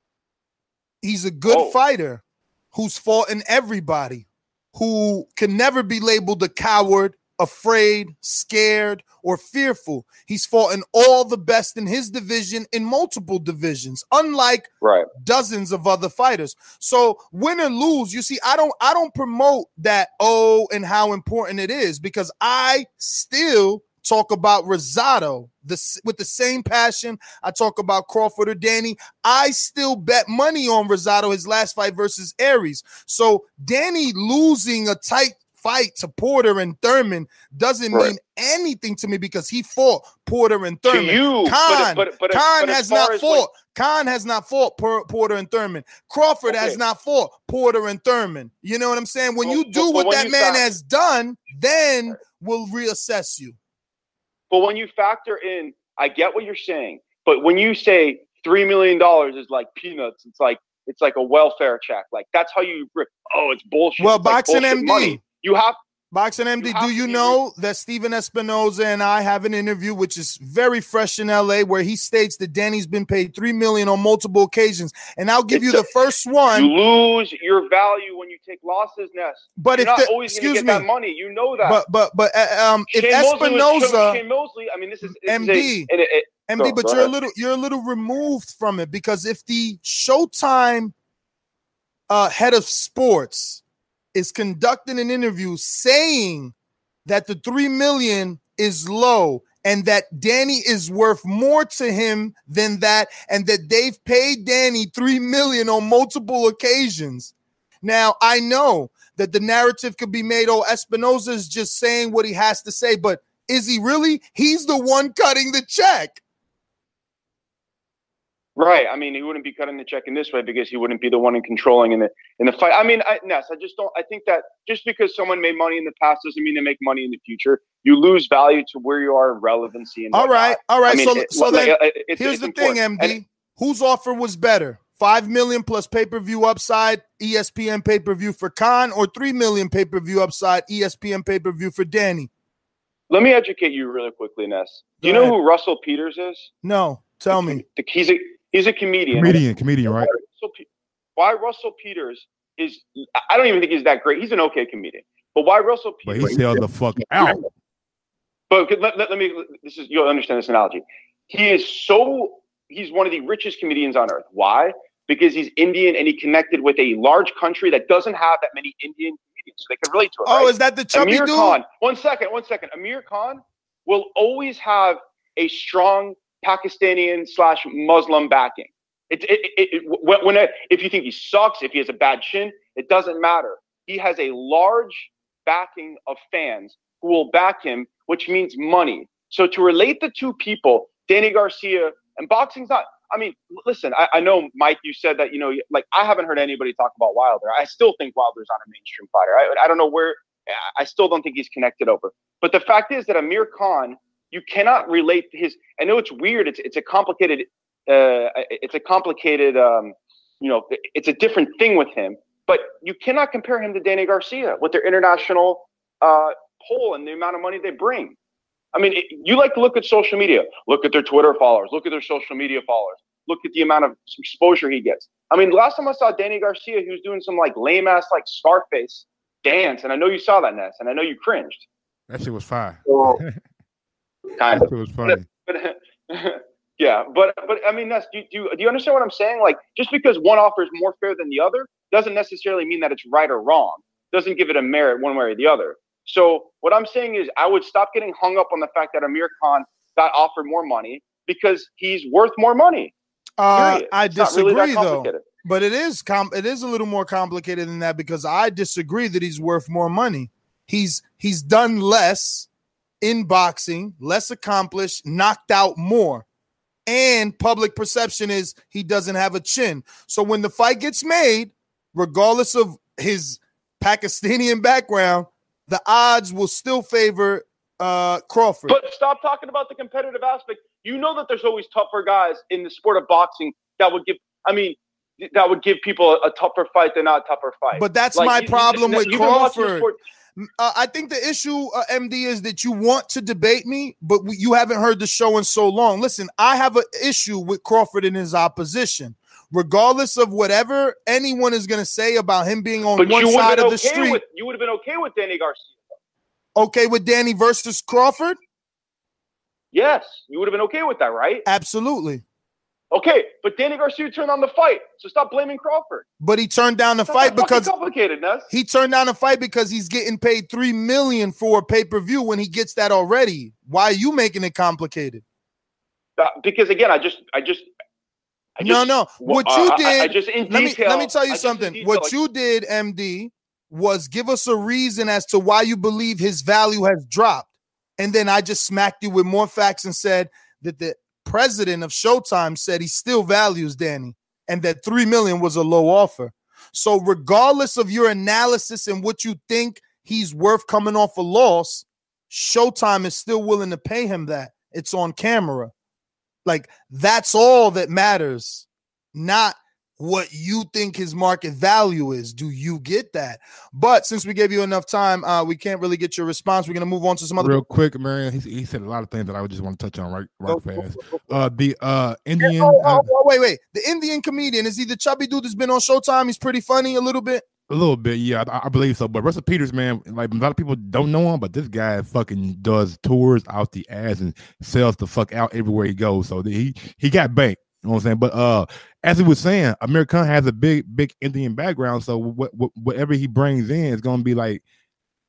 He's a good Oh. fighter who's fought in everybody, who can never be labeled a coward, afraid, scared, or fearful. He's fought in all the best in his division in multiple divisions, unlike right. dozens of other fighters. So win or lose, you see, I don't I don't promote that oh and how important it is because I still talk about Rosado this with the same passion I talk about Crawford or Danny. I still bet money on Rosado his last fight versus Aries. So Danny losing a tight fight to Porter and Thurman doesn't Right. mean anything to me because he fought Porter and To Thurman. you, but- Khan, but- but- Khan but as has far not as fought. what- Khan has not fought Por- Porter and Thurman. Crawford has Okay. not fought Porter and Thurman. You know what I'm saying? When But- you but- do but what when that you man fact- has done, then we'll reassess you. But when you factor in, I get what you're saying, but when you say three million dollars is like peanuts, it's like it's like a welfare check. Like that's how you rip. Oh, it's bullshit. Well, It's like Boxing bullshit M D. money. You have Boxing M D, You have do to you be know that Steven Espinoza and I have an interview which is very fresh in L A where he states that Danny's been paid three million dollars on multiple occasions. And I'll give It's you a- the first one. You lose your value when you take losses, Ness. But You're if not the- always going excuse to get that me. money. You know that. But but but uh, um, if Shane Mosley was- Espinoza, Shane Mosley, I mean, this is this M D, Is a, it, it, M D, go- but go you're a ahead. little you're a little removed from it because if the Showtime uh, head of sports is conducting an interview saying that the three million is low and that Danny is worth more to him than that, and that they've paid Danny three million on multiple occasions. Now, I know that the narrative could be made, oh, Espinoza is just saying what he has to say, but is he really? He's the one cutting the check. Right. I mean, he wouldn't be cutting the check in this way because he wouldn't be the one in controlling in the in the fight. I mean, I, Ness, I just don't. I think that just because someone made money in the past doesn't mean they make money in the future. You lose value to where you are in relevancy. And all right, all right. I mean, so, it, so like, then it, it's, here's it's the important. thing, M D. And, whose offer was better? Five million plus pay per view upside, E S P N pay per view for Khan, or three million pay per view upside, E S P N pay per view for Danny? Let me educate you really quickly, Ness. Do you Go know ahead. who Russell Peters is? No, tell me. The, he's a he's a comedian. Comedian, comedian, right? Russell, why Russell Peters is? I don't even think he's that great. He's an okay comedian, but why Russell But Peters? he sells the fuck out. But let, let, let me. This is you'll understand this analogy. He is so. He's one of the richest comedians on earth. Why? Because he's Indian and he connected with a large country that doesn't have that many Indian comedians, so they can relate to it. Oh, right? is that the chubby Amir dude? Khan? One second, one second. Amir Khan will always have a strong Pakistani slash Muslim backing. It, it, it, it, when, when if you think he sucks, if he has a bad chin, it doesn't matter. He has a large backing of fans who will back him, which means money. So to relate the two people, Danny Garcia and boxing's not. I mean, listen, I, I know, Mike, you said that, you know, like I haven't heard anybody talk about Wilder. I still think Wilder's not a mainstream fighter. I, I don't know where. I still don't think he's connected over. But the fact is that Amir Khan, you cannot relate his. I know it's weird. It's it's a complicated. Uh, it's a complicated. Um, you know, it's a different thing with him. But you cannot compare him to Danny Garcia with their international uh, pull and the amount of money they bring. I mean, it, you like to look at social media. Look at their Twitter followers. Look at their social media followers. Look at the amount of exposure he gets. I mean, last time I saw Danny Garcia, he was doing some like lame ass like Scarface dance, and I know you saw that, Ness, and I know you cringed. That shit was fire. So, kind That of. shit was funny. But, yeah, but but I mean, Ness, do you, do you, do you understand what I'm saying? Like, just because one offer is more fair than the other doesn't necessarily mean that it's right or wrong. Doesn't give it a merit one way or the other. So what I'm saying is I would stop getting hung up on the fact that Amir Khan got offered more money because he's worth more money. Uh, Period. I It's not really that disagree, though. complicated. But it is com- it is a little more complicated than that because I disagree that he's worth more money. He's he's done less in boxing, less accomplished, knocked out more. And public perception is he doesn't have a chin. So when the fight gets made, regardless of his Pakistani background, the odds will still favor uh, Crawford. But stop talking about the competitive aspect. You know that there's always tougher guys in the sport of boxing that would give. I mean, that would give people a, a tougher fight than not a tougher fight. But that's Like, my you- problem you- with you've been watching the Crawford. sport- Uh, I think the issue, uh, M D, is that you want to debate me, but we, you haven't heard the show in so long. Listen, I have an issue with Crawford and his opposition, regardless of whatever anyone is going to say about him being on But one you would side have of been the okay street. with you would have been okay with Danny Garcia. Okay with Danny versus Crawford? Yes, you would have been okay with that, right? Absolutely. Okay, but Danny Garcia turned on the fight, so stop blaming Crawford. But he turned down the It's not fight that fucking because complicated, Ness. he turned down the fight because he's getting paid three million dollars for a pay-per-view when he gets that already. Why are you making it complicated? Uh, because again, I just, I just, I no, just, no. What uh, you I- did, I, I just in let detail, me let me tell I you just in something. detail, What like- you did, M D, was give us a reason as to why you believe his value has dropped. And then I just smacked you with more facts and said that the president of Showtime said he still values Danny and that three million was a low offer. So regardless of your analysis and what you think he's worth coming off a loss, Showtime is still willing to pay him that. It's on camera. Like, that's all that matters, not what you think his market value is. Do you get that? But since we gave you enough time, uh, we can't really get your response. We're going to move on to some other. Real quick, man. He, he said a lot of things that I would just want to touch on right, right fast. Uh, the uh Indian. Oh, oh, uh, oh, wait, wait. The Indian comedian, is he the chubby dude that's been on Showtime? He's pretty funny a little bit. A little bit, yeah, I, I believe so. But Russell Peters, man, like a lot of people don't know him, but this guy fucking does tours out the ass and sells the fuck out everywhere he goes. So he he got bank. You know what I'm saying? But uh, as he was saying, Amir Khan has a big, big Indian background. So what, what, whatever he brings in is going to be like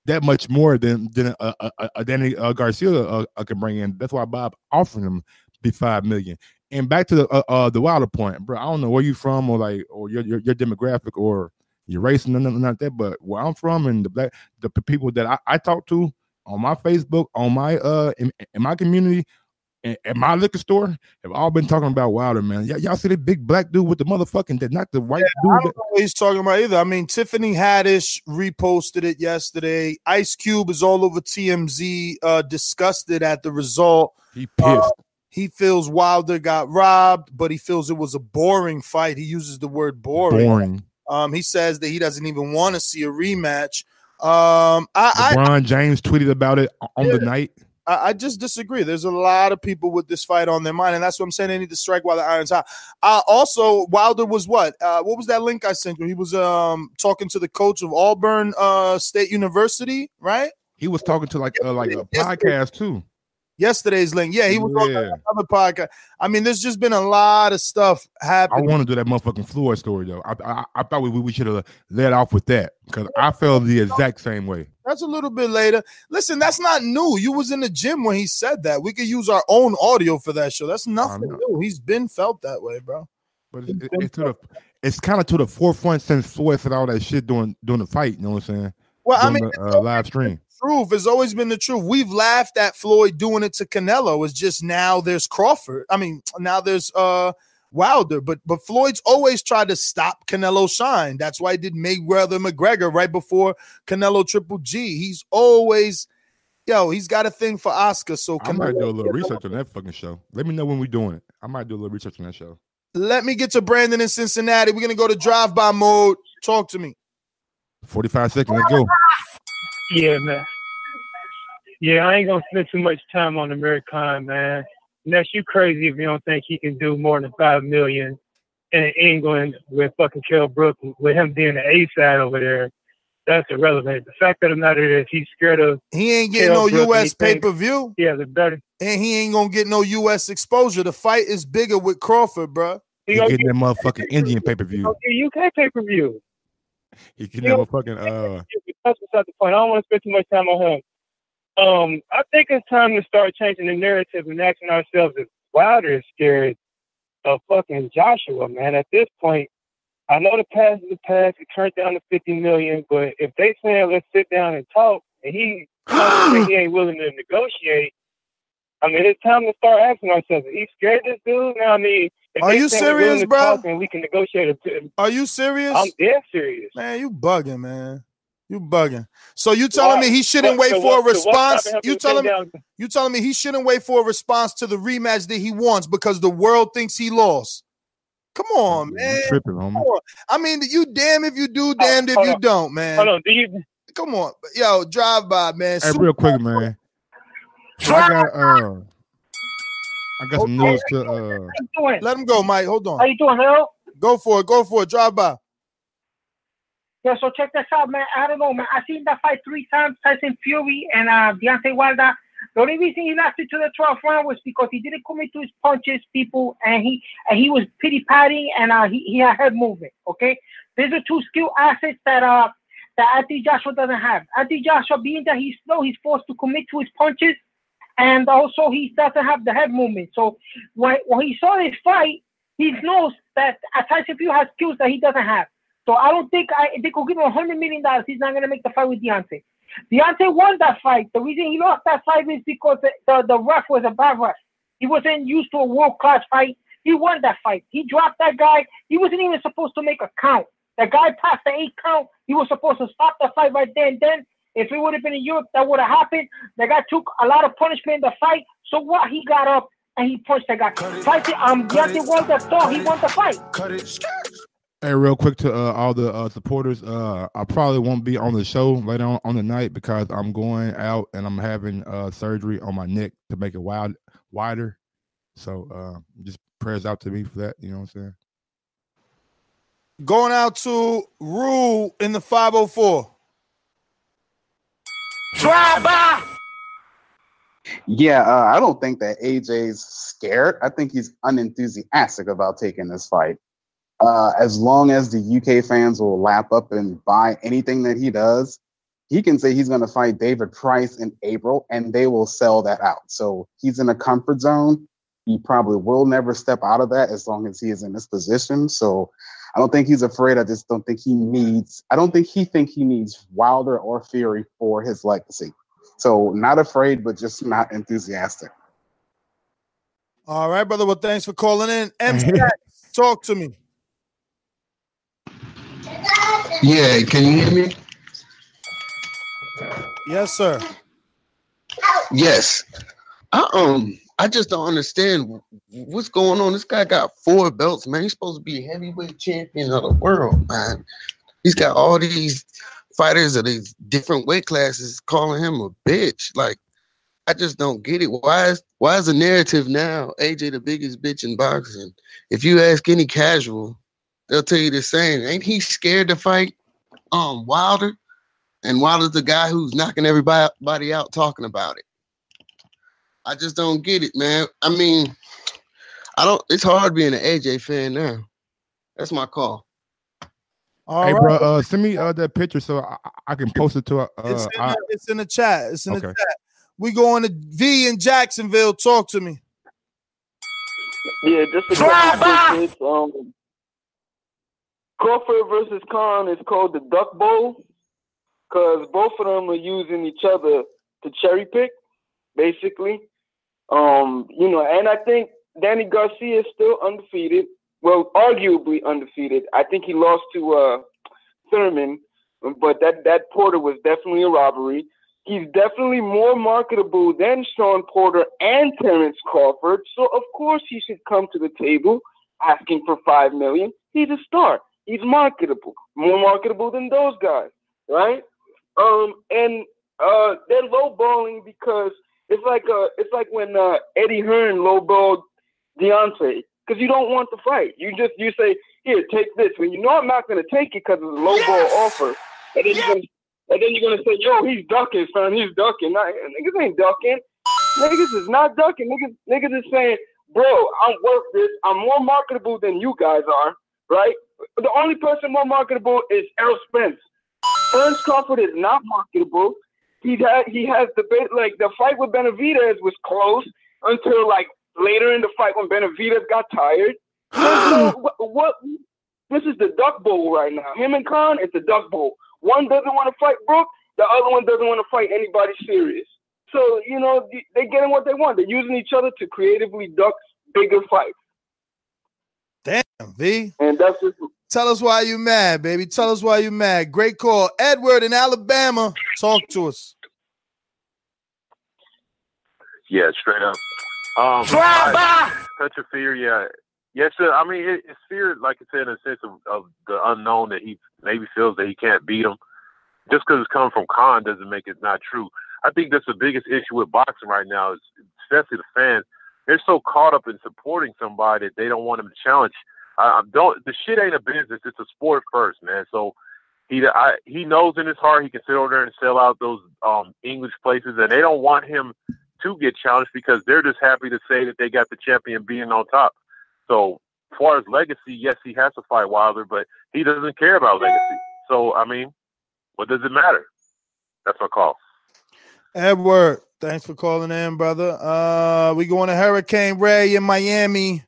that much more than than uh, uh, uh, Danny uh, Garcia uh, uh, can bring in. That's why Bob offered him be five million. And back to the uh, uh, the Wilder point, bro. I don't know where you from or like or your your, your demographic or your race and nothing like that. But where I'm from and the black the people that I, I talk to on my Facebook, on my uh in, in my community, in, at my liquor store, have all been talking about Wilder, man. Y- y'all see that big black dude with the motherfucking that not the white Yeah, dude. I that- don't know what he's talking about either. I mean, Tiffany Haddish reposted it yesterday. Ice Cube is all over T M Z, uh, disgusted at the result. He pissed. Uh, he feels Wilder got robbed, but he feels it was a boring fight. He uses the word boring. Boring. Um, he says that he doesn't even want to see a rematch. Um, I, LeBron James tweeted about it on Yeah. the night. I, I just disagree. There's a lot of people with this fight on their mind, and that's what I'm saying. They need to strike while the iron's hot. Uh, also, Wilder was what? Uh, what was that link I sent you? He was um talking to the coach of Auburn uh, State University, right? He was talking to like uh, like a podcast too. Yesterday's link. Yeah, he was on Yeah. that other podcast. I mean, there's just been a lot of stuff I happening. want to do that motherfucking Floyd story though. I I, I thought we we should have led off with that because I felt the exact same way. That's a little bit later. Listen, that's not new. You was in the gym when he said that. We could use our own audio for that show. That's nothing new. He's been felt that way, bro. But it's, it, it's to the it's kind of to the forefront since Floyd said all that shit during during the fight. You know what I'm saying? Well, I During mean, the, uh, live stream. Truth has always been the truth. We've laughed at Floyd doing it to Canelo. It's just now there's Crawford. I mean, now there's uh Wilder, but but Floyd's always tried to stop Canelo shine. That's why he did Mayweather McGregor right before Canelo Triple G. He's always, yo, he's got a thing for Oscar. So I might do a Canelo, little research on that fucking show. Let me know when we're doing it. I might do a little research on that show. let me get to Brandon in Cincinnati. We're gonna go to drive-by mode. Talk to me. forty-five seconds. Let's go. Yeah, man. Yeah, I ain't gonna spend too much time on American, man. Unless you crazy if you don't think he can do more than five million in England with fucking Kell Brook, with him being the A side over there. That's irrelevant. The fact of the matter is he's scared of. He ain't getting Kell no Brook U and S he thinks- pay-per-view. Yeah, the better. And he ain't gonna get no U S exposure. The fight is bigger with Crawford, bro. He He gonna getting that motherfucking Indian pay per view. Okay, U K pay per view. He getting that motherfucking uh. That's beside the point. I don't want to spend too much time on him. Um, I think it's time to start changing the narrative and asking ourselves if Wilder is scared of fucking Joshua, man. At this point, I know the past is the past. It turned down to fifty million, but if they saying let's sit down and talk, and he he ain't willing to negotiate, I mean, it's time to start asking ourselves: is he scared of this dude? Now, I mean, if Are they you saying we're willing serious, to bro? talk and we can negotiate it. Are you serious? I'm dead serious. Man, you bugging, man. You bugging. So you telling Why- me he shouldn't what- wait so for a what- so what's response? stopping him You from telling me sitting down? you telling me he shouldn't wait for a response to the rematch that he wants because the world thinks he lost. Come on, man. Tripping, Come homie. on. I mean, you damn if you do, damned if hold you on. don't, man. Hold on. Do you? Come on, yo, drive by, man. Hey, Super- real quick, man. I got uh, I got some news to uh. doing? Let him go, Mike. Hold on. How you doing, Harold? Go for it. Go for it. Drive by. Yeah, so check this out, man. I don't know, man. I've seen that fight three times, Tyson Fury and uh, Deontay Wilder. The only reason he lasted to the twelfth round was because he didn't commit to his punches, people, and he and he was pity patting and uh, he, he had head movement. Okay, these are two skill assets that uh that Anthony Joshua doesn't have. Anthony Joshua, being that he's slow, he's forced to commit to his punches, and also he doesn't have the head movement. So when when he saw this fight, he knows that uh, Tyson Fury has skills that he doesn't have. So I don't think I, they could give him one hundred million dollars. He's not going to make the fight with Deontay. Deontay won that fight. The reason he lost that fight is because the, the, the ref was a bad ref. He wasn't used to a world-class fight. He won that fight. He dropped that guy. He wasn't even supposed to make a count. The guy passed the eight count. He was supposed to stop the fight right there and then. If it would have been in Europe, that would have happened. The guy took a lot of punishment in the fight. So what? He got up and he punched the guy. Fight, um, Deontay Wilder thought he won the fight. Hey, real quick to uh, all the uh, supporters, uh, I probably won't be on the show later on, on the night because I'm going out and I'm having uh, surgery on my neck to make it wide, wider. So uh, just prayers out to me for that. You know what I'm saying? Going out to Rule in the five oh four. Drive by. Yeah, uh, I don't think that A J's scared. I think he's unenthusiastic about taking this fight. Uh, as long as the U K fans will lap up and buy anything that he does, he can say he's going to fight David Price in April, and they will sell that out. So he's in a comfort zone. He probably will never step out of that as long as he is in this position. So I don't think he's afraid. I just don't think he needs. I don't think he think he needs Wilder or Fury for his legacy. So not afraid, but just not enthusiastic. All right, brother. Well, thanks for calling in. M C X, talk to me. Yeah, can you hear me? Yes, sir. Yes. I um I just don't understand what's going on. This guy got four belts, man. He's supposed to be heavyweight champion of the world, man. He's got all these fighters of these different weight classes calling him a bitch. Like, I just don't get it. Why is why is the narrative now A J the biggest bitch in boxing? If you ask any casual, they'll tell you the same. Ain't he scared to fight um Wilder? And Wilder's the guy who's knocking everybody out talking about it. I just don't get it, man. I mean, I don't. It's hard being an A J fan now. That's my call. All hey, right. bro, uh, send me uh, that picture so I, I can post it to. Uh, It's in, I, the, it's in the chat. It's in Okay. the chat. We going to V in Jacksonville. Talk to me. Yeah, just a couple of bits. Um, Crawford versus Khan is called the Duck Bowl because both of them are using each other to cherry pick, basically. Um, you know, and I think Danny Garcia is still undefeated. Well, arguably undefeated. I think he lost to uh, Thurman, but that, that Porter was definitely a robbery. He's definitely more marketable than Sean Porter and Terrence Crawford. So, of course, he should come to the table asking for five million dollars. He's a star. He's marketable. More marketable than those guys, right? Um, and uh, they're lowballing because it's like uh, it's like when uh, Eddie Hearn lowballed Deontay because you don't want the fight. You just you say, here, take this. When you know I'm not going to take it because it's a lowball yes! offer, and then yes! you're gonna And then you're gonna say, "Yo, he's ducking, son. He's ducking." Not, niggas ain't ducking. Niggas is not ducking. Niggas, niggas is saying, "Bro, I'm worth this. I'm more marketable than you guys are." Right? The only person more marketable is Errol Spence. Terrence Crawford is not marketable. He had he has the like the fight with Benavidez was close until like later in the fight when Benavidez got tired. So what, what? This is the Duck Bowl right now. Him and Khan, it's the Duck Bowl. One doesn't want to fight Brook, the other one doesn't want to fight anybody serious. So, you know, they're getting what they want. They're using each other to creatively duck bigger fights. Damn, V. And that's just... Tell us why you mad, baby. Tell us why you mad. Great call. Edward in Alabama. Talk to us. Yeah, straight up. Um, I, touch of fear, yeah. Yes, sir. I mean, it, it's fear, like I said, in a sense of, of the unknown that he maybe feels that he can't beat him. Just because it's coming from Khan doesn't make it not true. I think that's the biggest issue with boxing right now, is especially the fans. They're so caught up in supporting somebody that they don't want him to challenge. I, I don't. The shit ain't a business; it's a sport first, man. So he, I, he knows in his heart he can sit over there and sell out those um, English places, and they don't want him to get challenged because they're just happy to say that they got the champion being on top. So, as far as legacy, yes, he has to fight Wilder, but he doesn't care about legacy. So, I mean, what does it matter? That's my call. Edward, thanks for calling in, brother. Uh, we going to Hurricane Ray in Miami.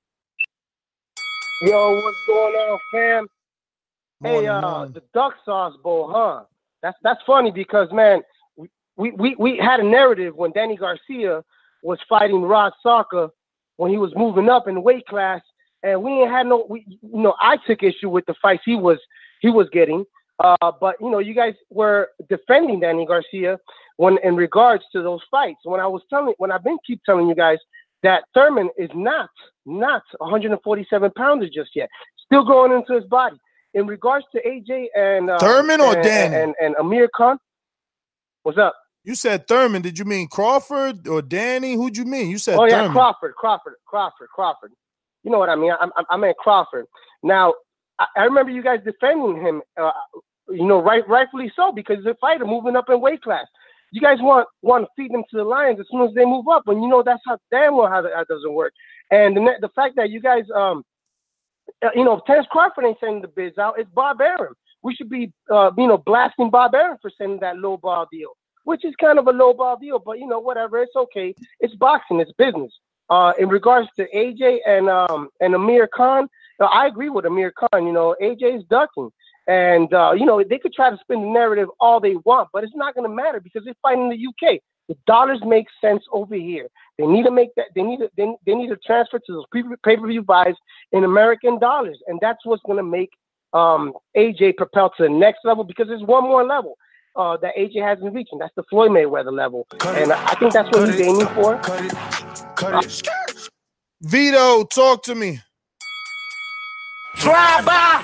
Yo, what's going on, fam? Morning, hey, uh, morning. the duck sauce bowl, huh? That's that's funny because, man, we, we, we had a narrative when Danny Garcia was fighting Rod Saka when he was moving up in the weight class, and we ain't had no, we, you know, I took issue with the fights he was he was getting, uh, but you know, you guys were defending Danny Garcia when in regards to those fights. When I was telling, when I've been keep telling you guys that Thurman is not not one forty-seven pounder just yet, still growing into his body. In regards to A J and uh, Thurman or and, Danny and, and, and Amir Khan, what's up? You said Thurman. Did you mean Crawford or Danny? Who'd you mean? You said oh yeah, Thurman. Crawford, Crawford, Crawford, Crawford. You know what I mean? I, I, I meant Crawford. Now, I, I remember you guys defending him. Uh, you know, right, rightfully so, because he's a fighter moving up in weight class. You guys want want to feed them to the lions as soon as they move up, when you know that's how damn well how that, that doesn't work. And the the fact that you guys, um, you know, Terrence Crawford ain't sending the bids out. It's Bob Arum. we should be, uh, you know, blasting Bob Arum for sending that low ball deal, which is kind of a low ball deal. But you know, whatever, it's okay. It's boxing, it's business. Uh, in regards to A J and um and Amir Khan, uh, I agree with Amir Khan. You know, A J is ducking, and uh, you know they could try to spin the narrative all they want, but it's not going to matter because they're fighting in the U K. The dollars make sense over here. They need to make that. They need to. They, they need to transfer to those pay-per-view buys in American dollars, and that's what's going to make um, A J propel to the next level because there's one more level uh, that A J hasn't reached, and that's the Floyd Mayweather level. And I think that's what he's aiming for. Cut it. Cut it. Vito, talk to me. Drive by.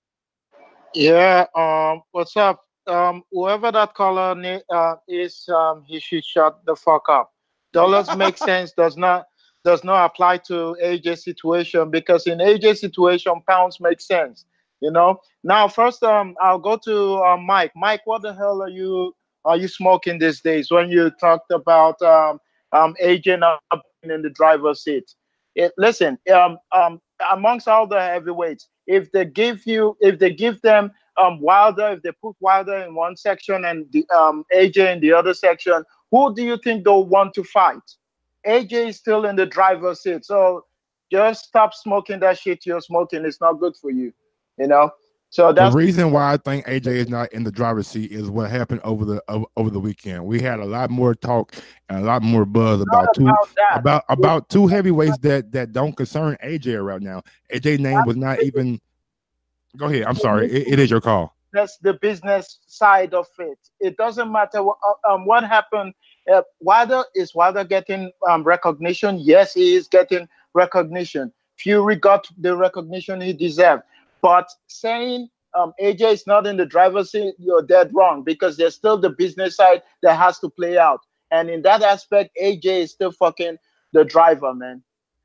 Yeah. Um. What's up? Um, whoever that caller uh, is, um, he should shut the fuck up. Dollars make sense does not does not apply to A J's situation because in A J's situation, pounds make sense. You know. Now, first, um, I'll go to uh, Mike. Mike, what the hell are you are you smoking these days? When you talked about um, um, A J not being in the driver's seat. It, listen, um, um, amongst all the heavyweights, if they give you, if they give them Um, Wilder, if they put Wilder in one section and the, um, A J in the other section, who do you think they'll want to fight? A J is still in the driver's seat, so just stop smoking that shit you're smoking. It's not good for you, you know. So that's the reason why I think A J is not in the driver's seat is what happened over the over, over the weekend. We had a lot more talk and a lot more buzz about two about that. about about two heavyweights that that don't concern A J right now. A J's name was not even. Go ahead. I'm sorry. It, it is your call. That's the business side of it. It doesn't matter what, um, what happened. Uh, Wilder, is Wilder getting um, recognition? Yes, he is getting recognition. Fury got the recognition he deserved. But saying um, A J is not in the driver's seat, you're dead wrong because there's still the business side that has to play out. And in that aspect, A J is still fucking the driver, man.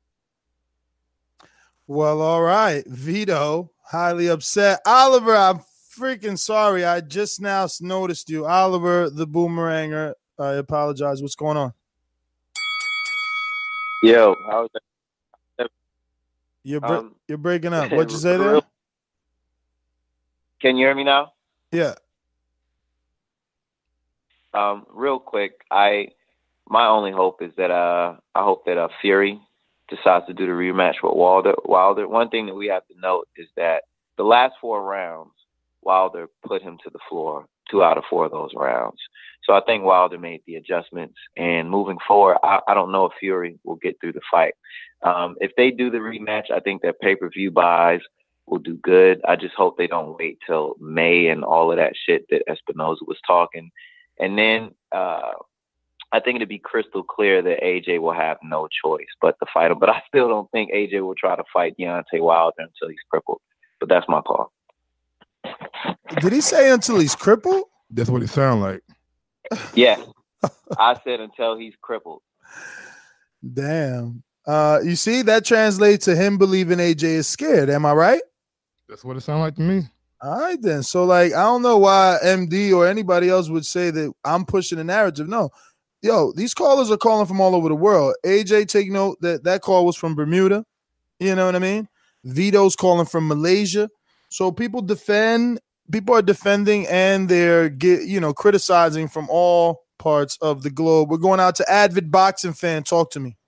Well, all right. Vito, highly upset. Oliver, I'm freaking sorry. I just now noticed you. Oliver, the boomeranger. I apologize. What's going on? Yo, how's that? You're, bre- Um, you're breaking up. What'd you say there? real- Can you hear me now? Yeah. Um, real quick, I my only hope is that uh I hope that uh Fury decides to do the rematch with Wilder. Wilder. One thing that we have to note is that the last four rounds, Wilder put him to the floor. Two out of four of those rounds. So I think Wilder made the adjustments. And moving forward, I, I don't know if Fury will get through the fight. Um, if they do the rematch, I think that pay-per-view buys will do good. I just hope they don't wait till May and all of that shit that Espinoza was talking. And then uh, I think it'd be crystal clear that A J will have no choice but to fight him. But I still don't think A J will try to fight Deontay Wilder until he's crippled. But that's my call. Did he say until he's crippled? That's what it sounds like. Yeah. I said until he's crippled. Damn. Uh, you see, that translates to him believing A J is scared. Am I right? That's what it sounds like to me. All right, then. So, like, I don't know why M D or anybody else would say that I'm pushing the narrative. No. Yo, these callers are calling from all over the world. A J, take note that that call was from Bermuda. You know what I mean? Vito's calling from Malaysia. So people defend, people are defending and they're, get, you know, criticizing from all parts of the globe. We're going out to Avid Boxing Fan. Talk to me.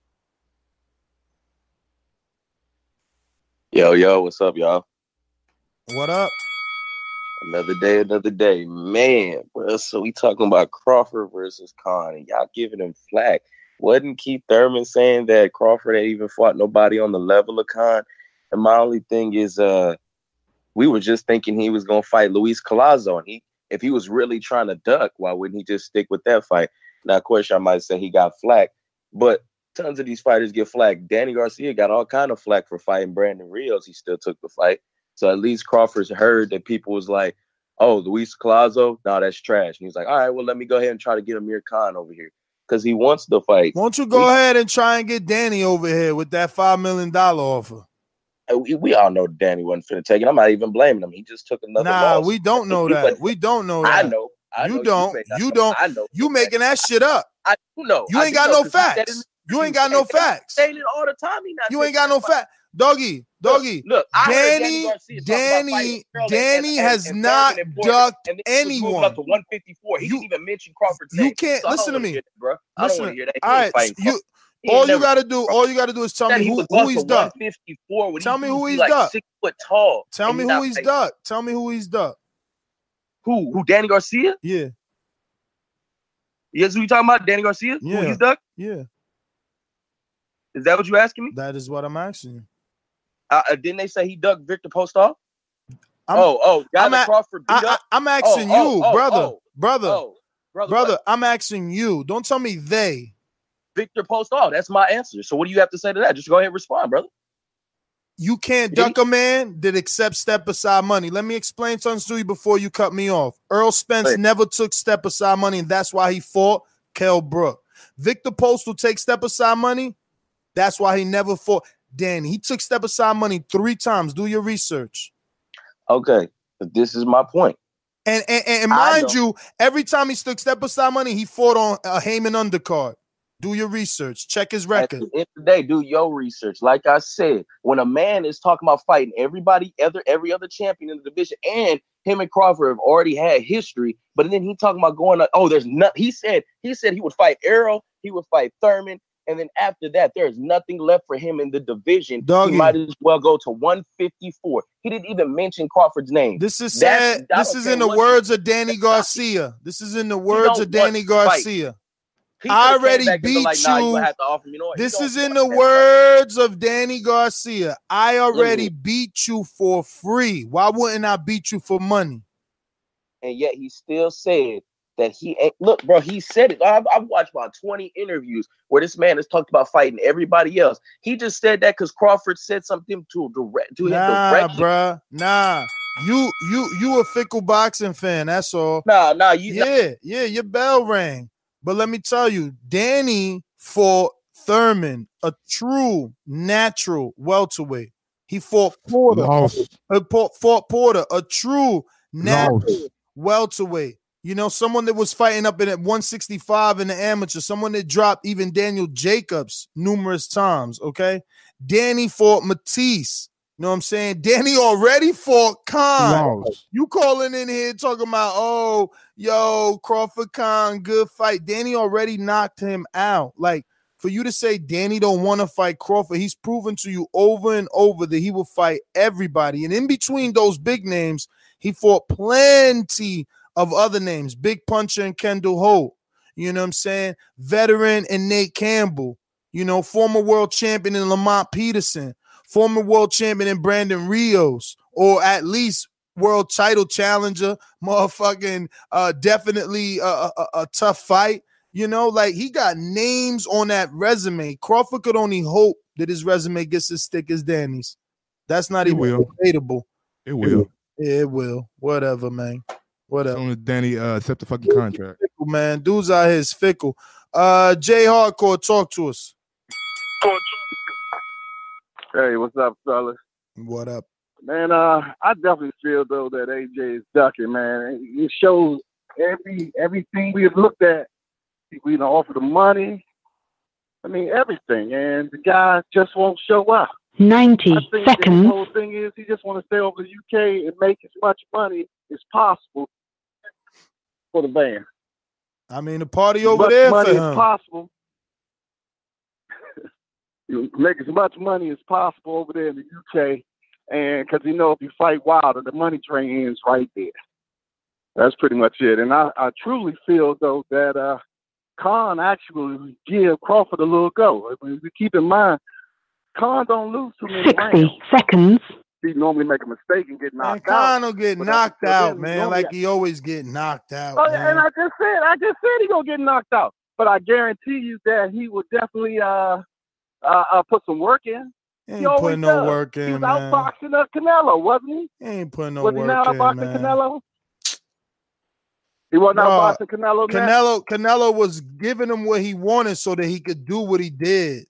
Yo, yo, what's up, y'all? What up? Another day, another day. Man, bro, so we talking about Crawford versus Khan, and y'all giving him flack. Wasn't Keith Thurman saying that Crawford ain't even fought nobody on the level of Khan? And my only thing is, uh, we were just thinking he was going to fight Luis Collazo, and he, if he was really trying to duck, why wouldn't he just stick with that fight? Now, of course, I might say he got flack, but tons of these fighters get flack. Danny Garcia got all kind of flack for fighting Brandon Rios. He still took the fight. So at least Crawford's heard that people was like, oh, Luis Collazo? No, that's trash. And he's like, all right, well, let me go ahead and try to get Amir Khan over here because he wants the fight. Why don't you go we, ahead and try and get Danny over here with that five million dollars offer? We, we all know Danny wasn't finna take it. I'm not even blaming him. He just took another Nah, loss. we don't know that. We don't know that. I know. I you know don't. You, you don't. I know. You making that shit up. I do know. You ain't I got know, no facts. You ain't got no facts. Saying it all the time. He not you ain't got no facts. Doggy, Doggy. Look, look I Danny, heard Danny, Danny, Danny, Danny and, has and, and not and ducked and then he was moving anyone. up to one fifty-four. He You- didn't even mention Crawford's You name. can't So I don't listen to wanna me, hear that, bro. I don't Listen, want to hear that. He all ain't right, fighting you. Crawford. He ain't All you never- gotta do, all you gotta do is tell Said me he who, was who built he's to ducked. one fifty-four when Tell he me used who to be he's like ducked. six foot tall. Tell and me he who not he's fighting. ducked. Tell me who he's ducked. Who? Who? Danny Garcia? Yeah, Yes, who you talking about? Danny Garcia? Who Yeah. he's ducked? yeah. Is that what you asking me? That is what I'm asking you. Uh, uh, didn't they say he ducked Victor Postol? I'm- oh, oh, guy I'm that at- Crawford beat I, up? am asking Oh, oh, you, oh, brother, oh, brother, oh, brother, brother. what? I'm asking you. Don't tell me they. Victor Postol. That's my answer. So what do you have to say to that? Just go ahead and respond, brother. You can't Did he- duck a man that accepts step aside money. Let me explain something to you before you cut me off. Earl Spence Hey. never took step aside money, and that's why he fought Kell Brook. Victor Post will take step aside money. That's why he never fought Danny. He took step aside money three times. Do your research. Okay, but this is my point. And and, and I mind know. you, every time he took step aside money, he fought on a Heyman undercard. Do your research. Check his At record. the end of the day, do your research. Like I said, when a man is talking about fighting everybody, other every other champion in the division, and him and Crawford have already had history, but then he talking about going, oh, there's not. He said he said he would fight Errol, he would fight Thurman, and then after that, there's nothing left for him in the division. Doggy. He might as well go to one fifty-four. He didn't even mention Crawford's name. This is That's- sad. I This don't is care in the what- words of Danny Garcia. This is in the words don't of Danny want to fight. Garcia. He I could've came already back and been beat like, nah, you you. gonna have to offer me, you know what? He This don't is in want the that. words of Danny Garcia. I already me- beat you for free. Why wouldn't I beat you for money? And yet he still said that he ain't. Look, bro, he said it. I've, I've watched about twenty interviews where this man has talked about fighting everybody else. He just said that because Crawford said something to direct to him Nah, directly. bruh. Nah. You you you a fickle boxing fan. That's all. Nah, nah, you. Yeah, yeah, your bell rang. But let me tell you, Danny fought Thurman, a true natural welterweight. He fought Porter. Lost. Uh, fought, fought Porter, a true natural Lost. welterweight. You know, someone that was fighting up in at one sixty-five in the amateur, someone that dropped even Daniel Jacobs numerous times. Okay. Danny fought Matisse. You know what I'm saying? Danny already fought Khan. Lost. You calling in here talking about, oh, yo, Crawford Khan, good fight. Danny already knocked him out. Like, for you to say Danny don't want to fight Crawford, he's proven to you over and over that he will fight everybody. And in between those big names, he fought plenty of other names. Big Puncher and Kendall Holt. You know what I'm saying? Veteran and Nate Campbell. You know, former world champion in Lamont Peterson. Former world champion in Brandon Rios, or at least world title challenger, motherfucking uh, definitely a, a, a tough fight. You know, like he got names on that resume. Crawford could only hope that his resume gets as thick as Danny's. That's not It even will. debatable. It will. Yeah, it will. Whatever, man. As Whatever. soon as Danny uh, accept the fucking contract. Fickle, man. Dudes out here is fickle. Uh, Jay Hardcore, talk to us. Hey, what's up, fellas? What up? Man, uh, I definitely feel though that A J is ducking, man. It shows every everything we have looked at. We done offered the money. I mean everything, and the guy just won't show up. ninety I think seconds. the whole thing is he just want to stay over the U K and make as much money as possible for the band. I mean, the party As over much there money for as him. possible. You make as much money as possible over there in the U K, and because you know if you fight Wilder, the money train ends right there. That's pretty much it. And I, I truly feel though that uh, Khan actually give Crawford a little go. I mean, we keep in mind, Khan don't lose too many rounds. sixty seconds. He normally make a mistake and get Man, knocked out. Khan will get But knocked until out, then, he man, normally- like he always get knocked out. Oh, man. and I just said, I just said he gonna get knocked out. But I guarantee you that he will definitely uh, uh, uh put some work in. He He ain't always putting no does. work He in, was man. outboxing uh, Canelo, wasn't he? He ain't putting no was he work not in, outboxing man. Canelo? He wasn't No, outboxing Canelo. now? Canelo, Canelo was giving him what he wanted so that he could do what he did.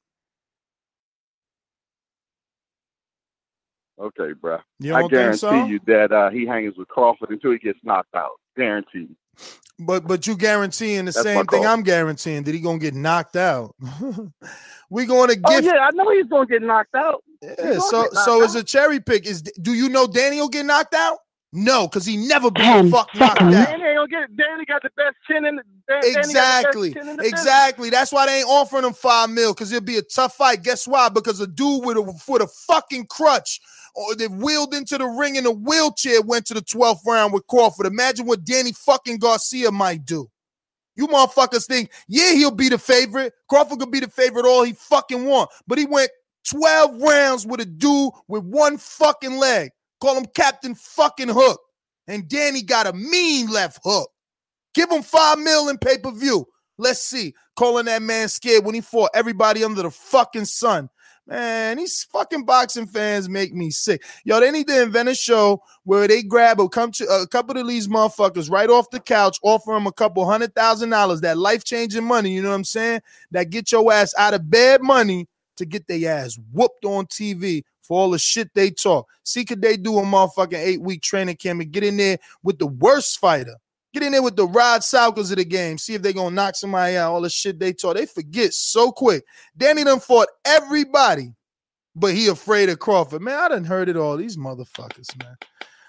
Okay, bro. You I don't think guarantee so? you that uh, he hangs with Crawford until he gets knocked out. Guaranteed. But but you guaranteeing the That's my same thing call. I'm guaranteeing that he gonna get knocked out. we going to Oh gift. yeah, I know he's gonna get knocked out. Yeah, so so it's a cherry pick. Is do you know Danny will get knocked out? No, because he never been Ten fuck knocked seconds. out. Danny ain't gonna get. Danny got the best chin in the. Dan- Danny got the best Exactly, chin in the business. exactly. That's why they ain't offering him five mil because it'll be a tough fight. Guess why? Because a dude with a with a fucking crutch or that wheeled into the ring in a wheelchair went to the twelfth round with Crawford. Imagine what Danny fucking Garcia might do. You motherfuckers think, yeah, he'll be the favorite. Crawford could be the favorite all he fucking want. But he went twelve rounds with a dude with one fucking leg. Call him Captain fucking Hook. And Danny got a mean left hook. Give him five mil in pay-per-view. Let's see. Calling that man scared when he fought everybody under the fucking sun. Man, these fucking boxing fans make me sick. Yo, they need to invent a show where they grab a, come to, a couple of these motherfuckers right off the couch, offer them a couple hundred thousand dollars, that life-changing money, you know what I'm saying? That get your ass out of bed money to get their ass whooped on T V for all the shit they talk. See, could they do a motherfucking eight-week training camp and get in there with the worst fighter? Get in there with the Rod Salkers of the game. See if they're going to knock somebody out. All the shit they talk. They forget so quick. Danny done fought everybody, but he afraid of Crawford. Man, I done heard it all. These motherfuckers, man.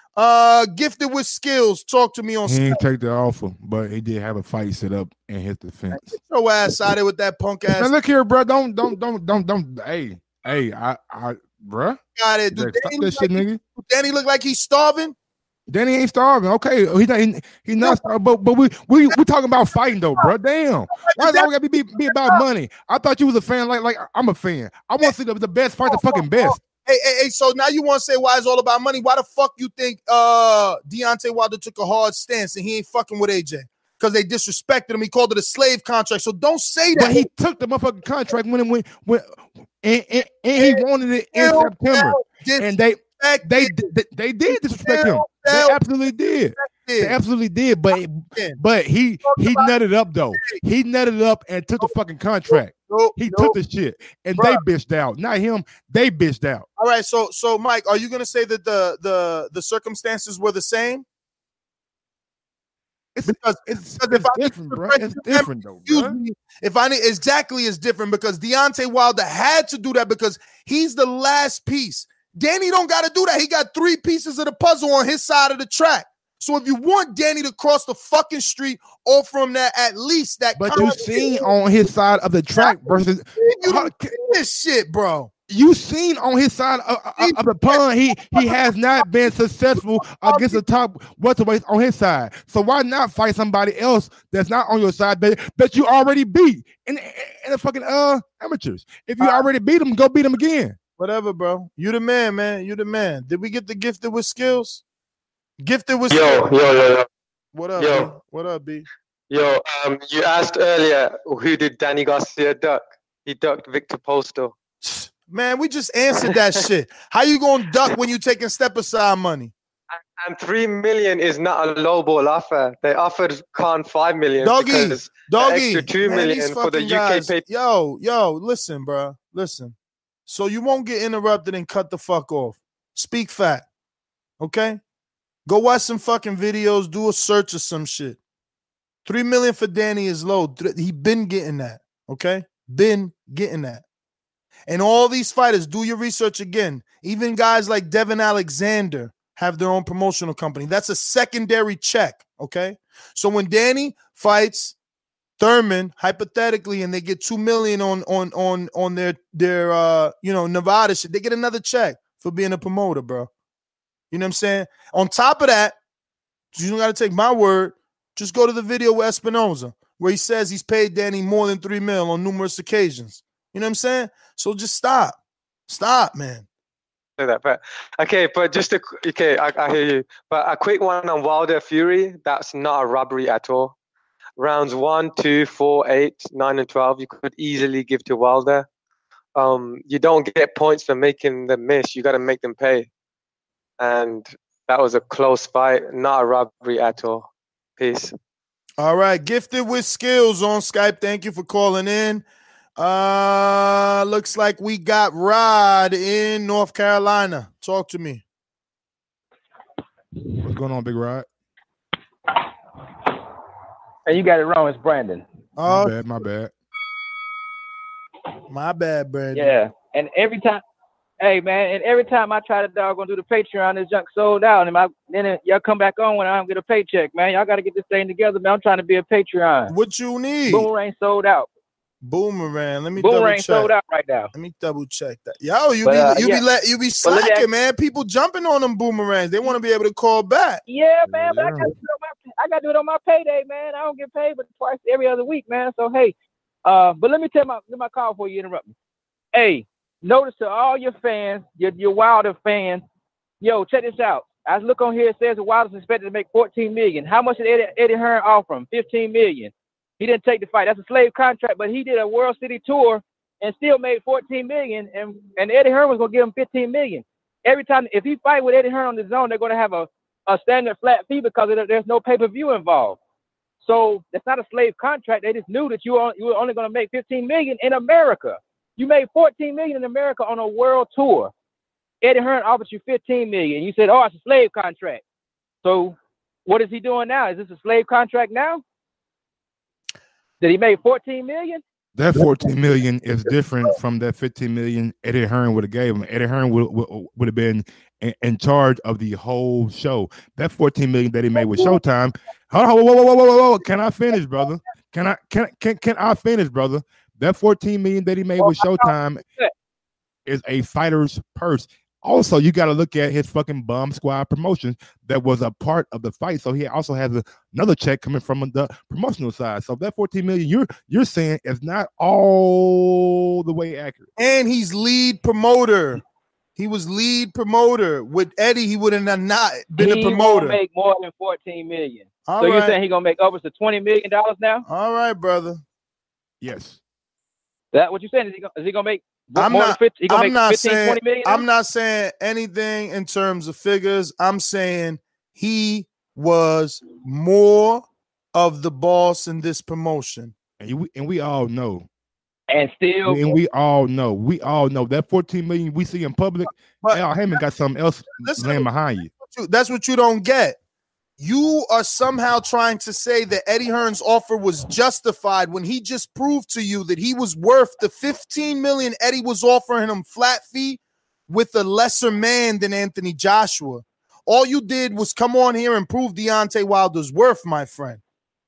Uh, Gifted with Skills. Talk to me on He didn't Skype. take the offer, but he did have a fight set up in his defense. Get your ass out of there with that punk ass. Now look here, bro. Don't, don't, don't, don't, don't. Hey, hey, I, I, bro. Out of there. Do Stop Danny that look shit, like he- nigga. do Danny look like he's starving? Danny ain't starving. Okay, he not, he, he not starving, but but we we we talking about fighting though, bro. Damn, why is it always gotta be, be about money? I thought you was a fan, like like I'm a fan. I want to see the, the best fight, the fucking best. Hey, hey, hey, so now you want to say why it's all about money? Why the fuck you think uh Deontay Wilder took a hard stance and he ain't fucking with A J? Because they disrespected him. He called it a slave contract. So don't say that. But he took the motherfucking contract when it went when and, and, and he wanted it in September, and they they they, they did disrespect him. They absolutely did. They absolutely did. But but he he nutted up though. He nutted up and took the fucking contract. He took the shit, and they bitched out. Not him. They bitched out. All right, so so Mike, are you gonna say that the the the circumstances were the same? It's because it's, because if I different, bro. It's different though, excuse bro. me, if I need exactly it's different because Deontay Wilder had to do that because he's the last piece. Danny don't got to do that. He got three pieces of the puzzle on his side of the track. So if you want Danny to cross the fucking street or from that, at least that. But you seen on his side of the track versus you don't this shit, bro. You seen on his side of, of, of the pond, he he has not been successful against the top welterweights on his side. So why not fight somebody else that's not on your side that, that you already beat in, in the fucking uh amateurs? If you already beat them, go beat them again. Whatever, bro. You the man, man. You the man. Did we get the Gifted with Skills? Gifted with Yo, Skills. yo, yo, yo. What up, Yo. B? What up, B? Yo, um, you asked earlier who did Danny Garcia duck? He ducked Victor Postol. Man, we just answered that shit. How you gonna duck when you taking step aside money? And three million is not a lowball offer. They offered Khan five million Doggy, because the doggy, extra two man, million these for the fucking U K guys- pay. Yo, yo, listen, bro. Listen. So you won't get interrupted and cut the fuck off. Speak fact. Okay? Go watch some fucking videos, do a search or some shit. Three million for Danny is low. Th- He been getting that. Okay? Been getting that. And all these fighters, do your research again. Even guys like Devin Alexander have their own promotional company. That's a secondary check. Okay? So when Danny fights Thurman, hypothetically, and they get two million on on on on their their uh you know Nevada shit, they get another check for being a promoter, bro. You know what I'm saying? On top of that, you don't got to take my word. Just go to the video with Espinoza where he says he's paid Danny more than three mil on numerous occasions. You know what I'm saying? So just stop, stop, man. Say that, but okay, but just a okay, I, I hear you. But a quick one on Wilder Fury. That's not a robbery at all. Rounds one, two, four, eight, nine, and twelve, you could easily give to Wilder. Um, you don't get points for making them miss. You got to make them pay. And that was a close fight, not a robbery at all. Peace. All right, Gifted with Skills on Skype. Thank you for calling in. Uh, looks like we got Rod in North Carolina. Talk to me. What's going on, Big Rod? Hey, you got it wrong. It's Brandon. Oh, My bad, my bad. My bad, Brandon. Yeah, and every time, hey man, and every time I try to dog gonna do the Patreon, this junk sold out, and my then it, y'all come back on when I don't get a paycheck, man. Y'all got to get this thing together, man. I'm trying to be a Patreon. What you need? Boomerang sold out. Boomerang. Let me double Boomerang check. sold out right now. Let me double check that. Yo, you But, be uh, you yeah. be let you be But let me slacking, ask- man. People jumping on them boomerangs. They want to be able to call back. Yeah, man, but I got to do it on my I got to do it on my payday, man. I don't get paid but twice every other week, man. So hey, uh, but let me tell my let my call before you interrupt me. Hey, notice to all your fans, your your Wilder fans, yo, check this out. I look on here, it says the Wilder's expected to make fourteen million. How much did Eddie, Eddie Hearn offer him? fifteen million. He didn't take the fight. That's a slave contract, but he did a World City tour and still made fourteen million. And and Eddie Hearn was gonna give him fifteen million. Every time, if he fight with Eddie Hearn on the zone, they're gonna have a, a standard flat fee because of, there's no pay per view involved. So that's not a slave contract. They just knew that you were, you were only gonna make fifteen million in America. You made fourteen million in America on a world tour. Eddie Hearn offered you fifteen million. You said, "Oh, it's a slave contract." So what is he doing now? Is this a slave contract now? Did he make fourteen million? That fourteen million is different from that fifteen million Eddie Hearn would have gave him. Eddie Hearn would would, would have been in, in charge of the whole show. That fourteen million that he made with Showtime. Hold on, whoa, whoa, whoa, whoa, whoa, whoa. Can I finish, brother? Can I can can can I finish, brother? That fourteen million that he made with Showtime is a fighter's purse. Also, you got to look at his fucking Bomb Squad Promotions that was a part of the fight. So he also has a, another check coming from the promotional side. So that fourteen million you're you're saying is not all the way accurate. And he's lead promoter. He was lead promoter. With Eddie, he would have not been he a promoter. Won't make more than fourteen million. All so right. you're saying he's gonna make upwards to twenty million dollars now? All right, brother. Yes. That what you saying? Is he gonna, is he gonna make I'm more not, than fifty? He gonna I'm make not fifteen, saying twenty million? I'm not saying anything in terms of figures. I'm saying he was more of the boss in this promotion. And we and we all know. And still and we all know. We all know that fourteen million we see in public. But Al Heyman got something else laying behind you. That's what you don't get. You are somehow trying to say that Eddie Hearn's offer was justified when he just proved to you that he was worth the fifteen million Eddie was offering him flat fee with a lesser man than Anthony Joshua. All you did was come on here and prove Deontay Wilder's worth, my friend.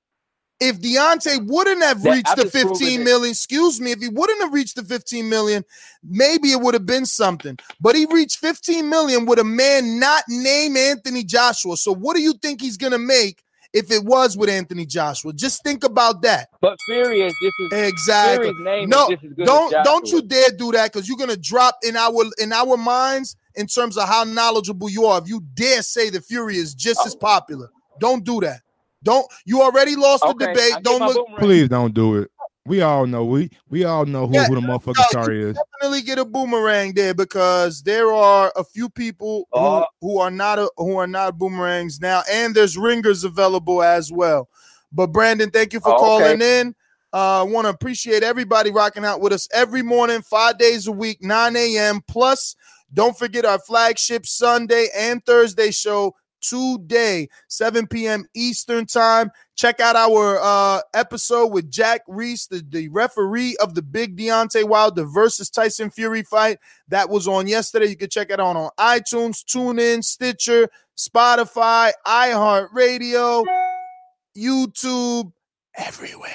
If Deontay wouldn't have That- reached I'm the just proving fifteen it. million, excuse me, if he wouldn't have reached the fifteen million, maybe it would have been something. But he reached fifteen million with a man not named Anthony Joshua. So what do you think he's going to make if it was with Anthony Joshua? Just think about that. But Fury is this is Exactly. Fury's name No, is just as good don't as don't Joshua. you dare do that because you're gonna drop in our in our minds in terms of how knowledgeable you are. If you dare say that Fury is just as popular, don't do that. Don't you already lost the Okay, debate? I get Don't my look. boomerang. Please don't do it. We all know. We we all know who, Yeah, who the motherfucking no, star you is. definitely get a boomerang there because there are a few people who, Oh. who are not a, who are not boomerangs now, and there's ringers available as well. But Brandon, thank you for Oh, okay. calling in. I uh, want to appreciate everybody rocking out with us every morning, five days a week, nine a.m. Plus, don't forget our flagship Sunday and Thursday show today, seven p.m. Eastern time. Check out our uh, episode with Jack Reese, the, the referee of the big Deontay Wilder versus Tyson Fury fight. That was on yesterday. You can check it out on iTunes, TuneIn, Stitcher, Spotify, iHeartRadio, YouTube, everywhere.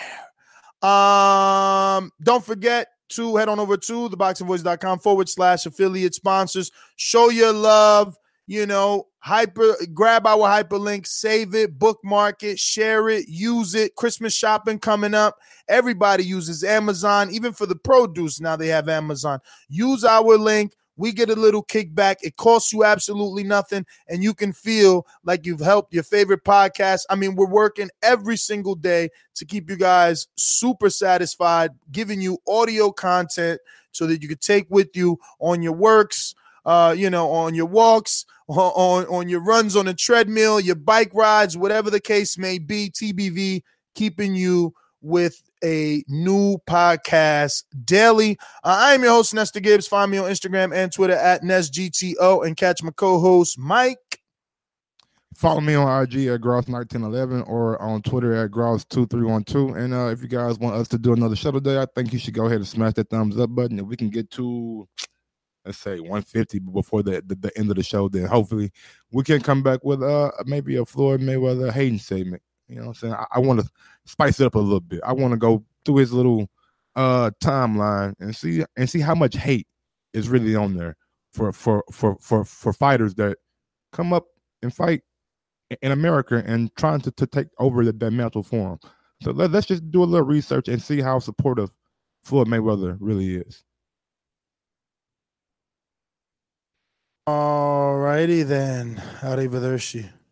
Um, don't forget to head on over to theboxingvoice.com forward slash affiliate sponsors. Show your love. You know, hyper grab our hyperlink, save it, bookmark it, share it, use it. Christmas shopping coming up. Everybody uses Amazon, even for the produce. Now they have Amazon. Use our link. We get a little kickback. It costs you absolutely nothing, and you can feel like you've helped your favorite podcast. I mean, we're working every single day to keep you guys super satisfied, giving you audio content so that you can take with you on your works, uh, you know, on your walks, on, on your runs on a treadmill, your bike rides, whatever the case may be. T B V keeping you with a new podcast daily. Uh, I am your host, Nestor Gibbs. Find me on Instagram and Twitter at NestGTO and catch my co-host, Mike. Follow me on I G at Gross nineteen eleven or on Twitter at Gross two three one two. And uh, if you guys want us to do another show today, I think you should go ahead and smash that thumbs up button. If we can get to, let's say, one fifty before the, the, the end of the show, then hopefully we can come back with uh maybe a Floyd Mayweather Hayden segment. You know what I'm saying? I, I want to spice it up a little bit. I want to go through his little uh timeline and see and see how much hate is really on there for for for for, for fighters that come up and fight in America and trying to, to take over the, that mantle for him. So let, let's just do a little research and see how supportive Floyd Mayweather really is. All righty then, Arrivederci.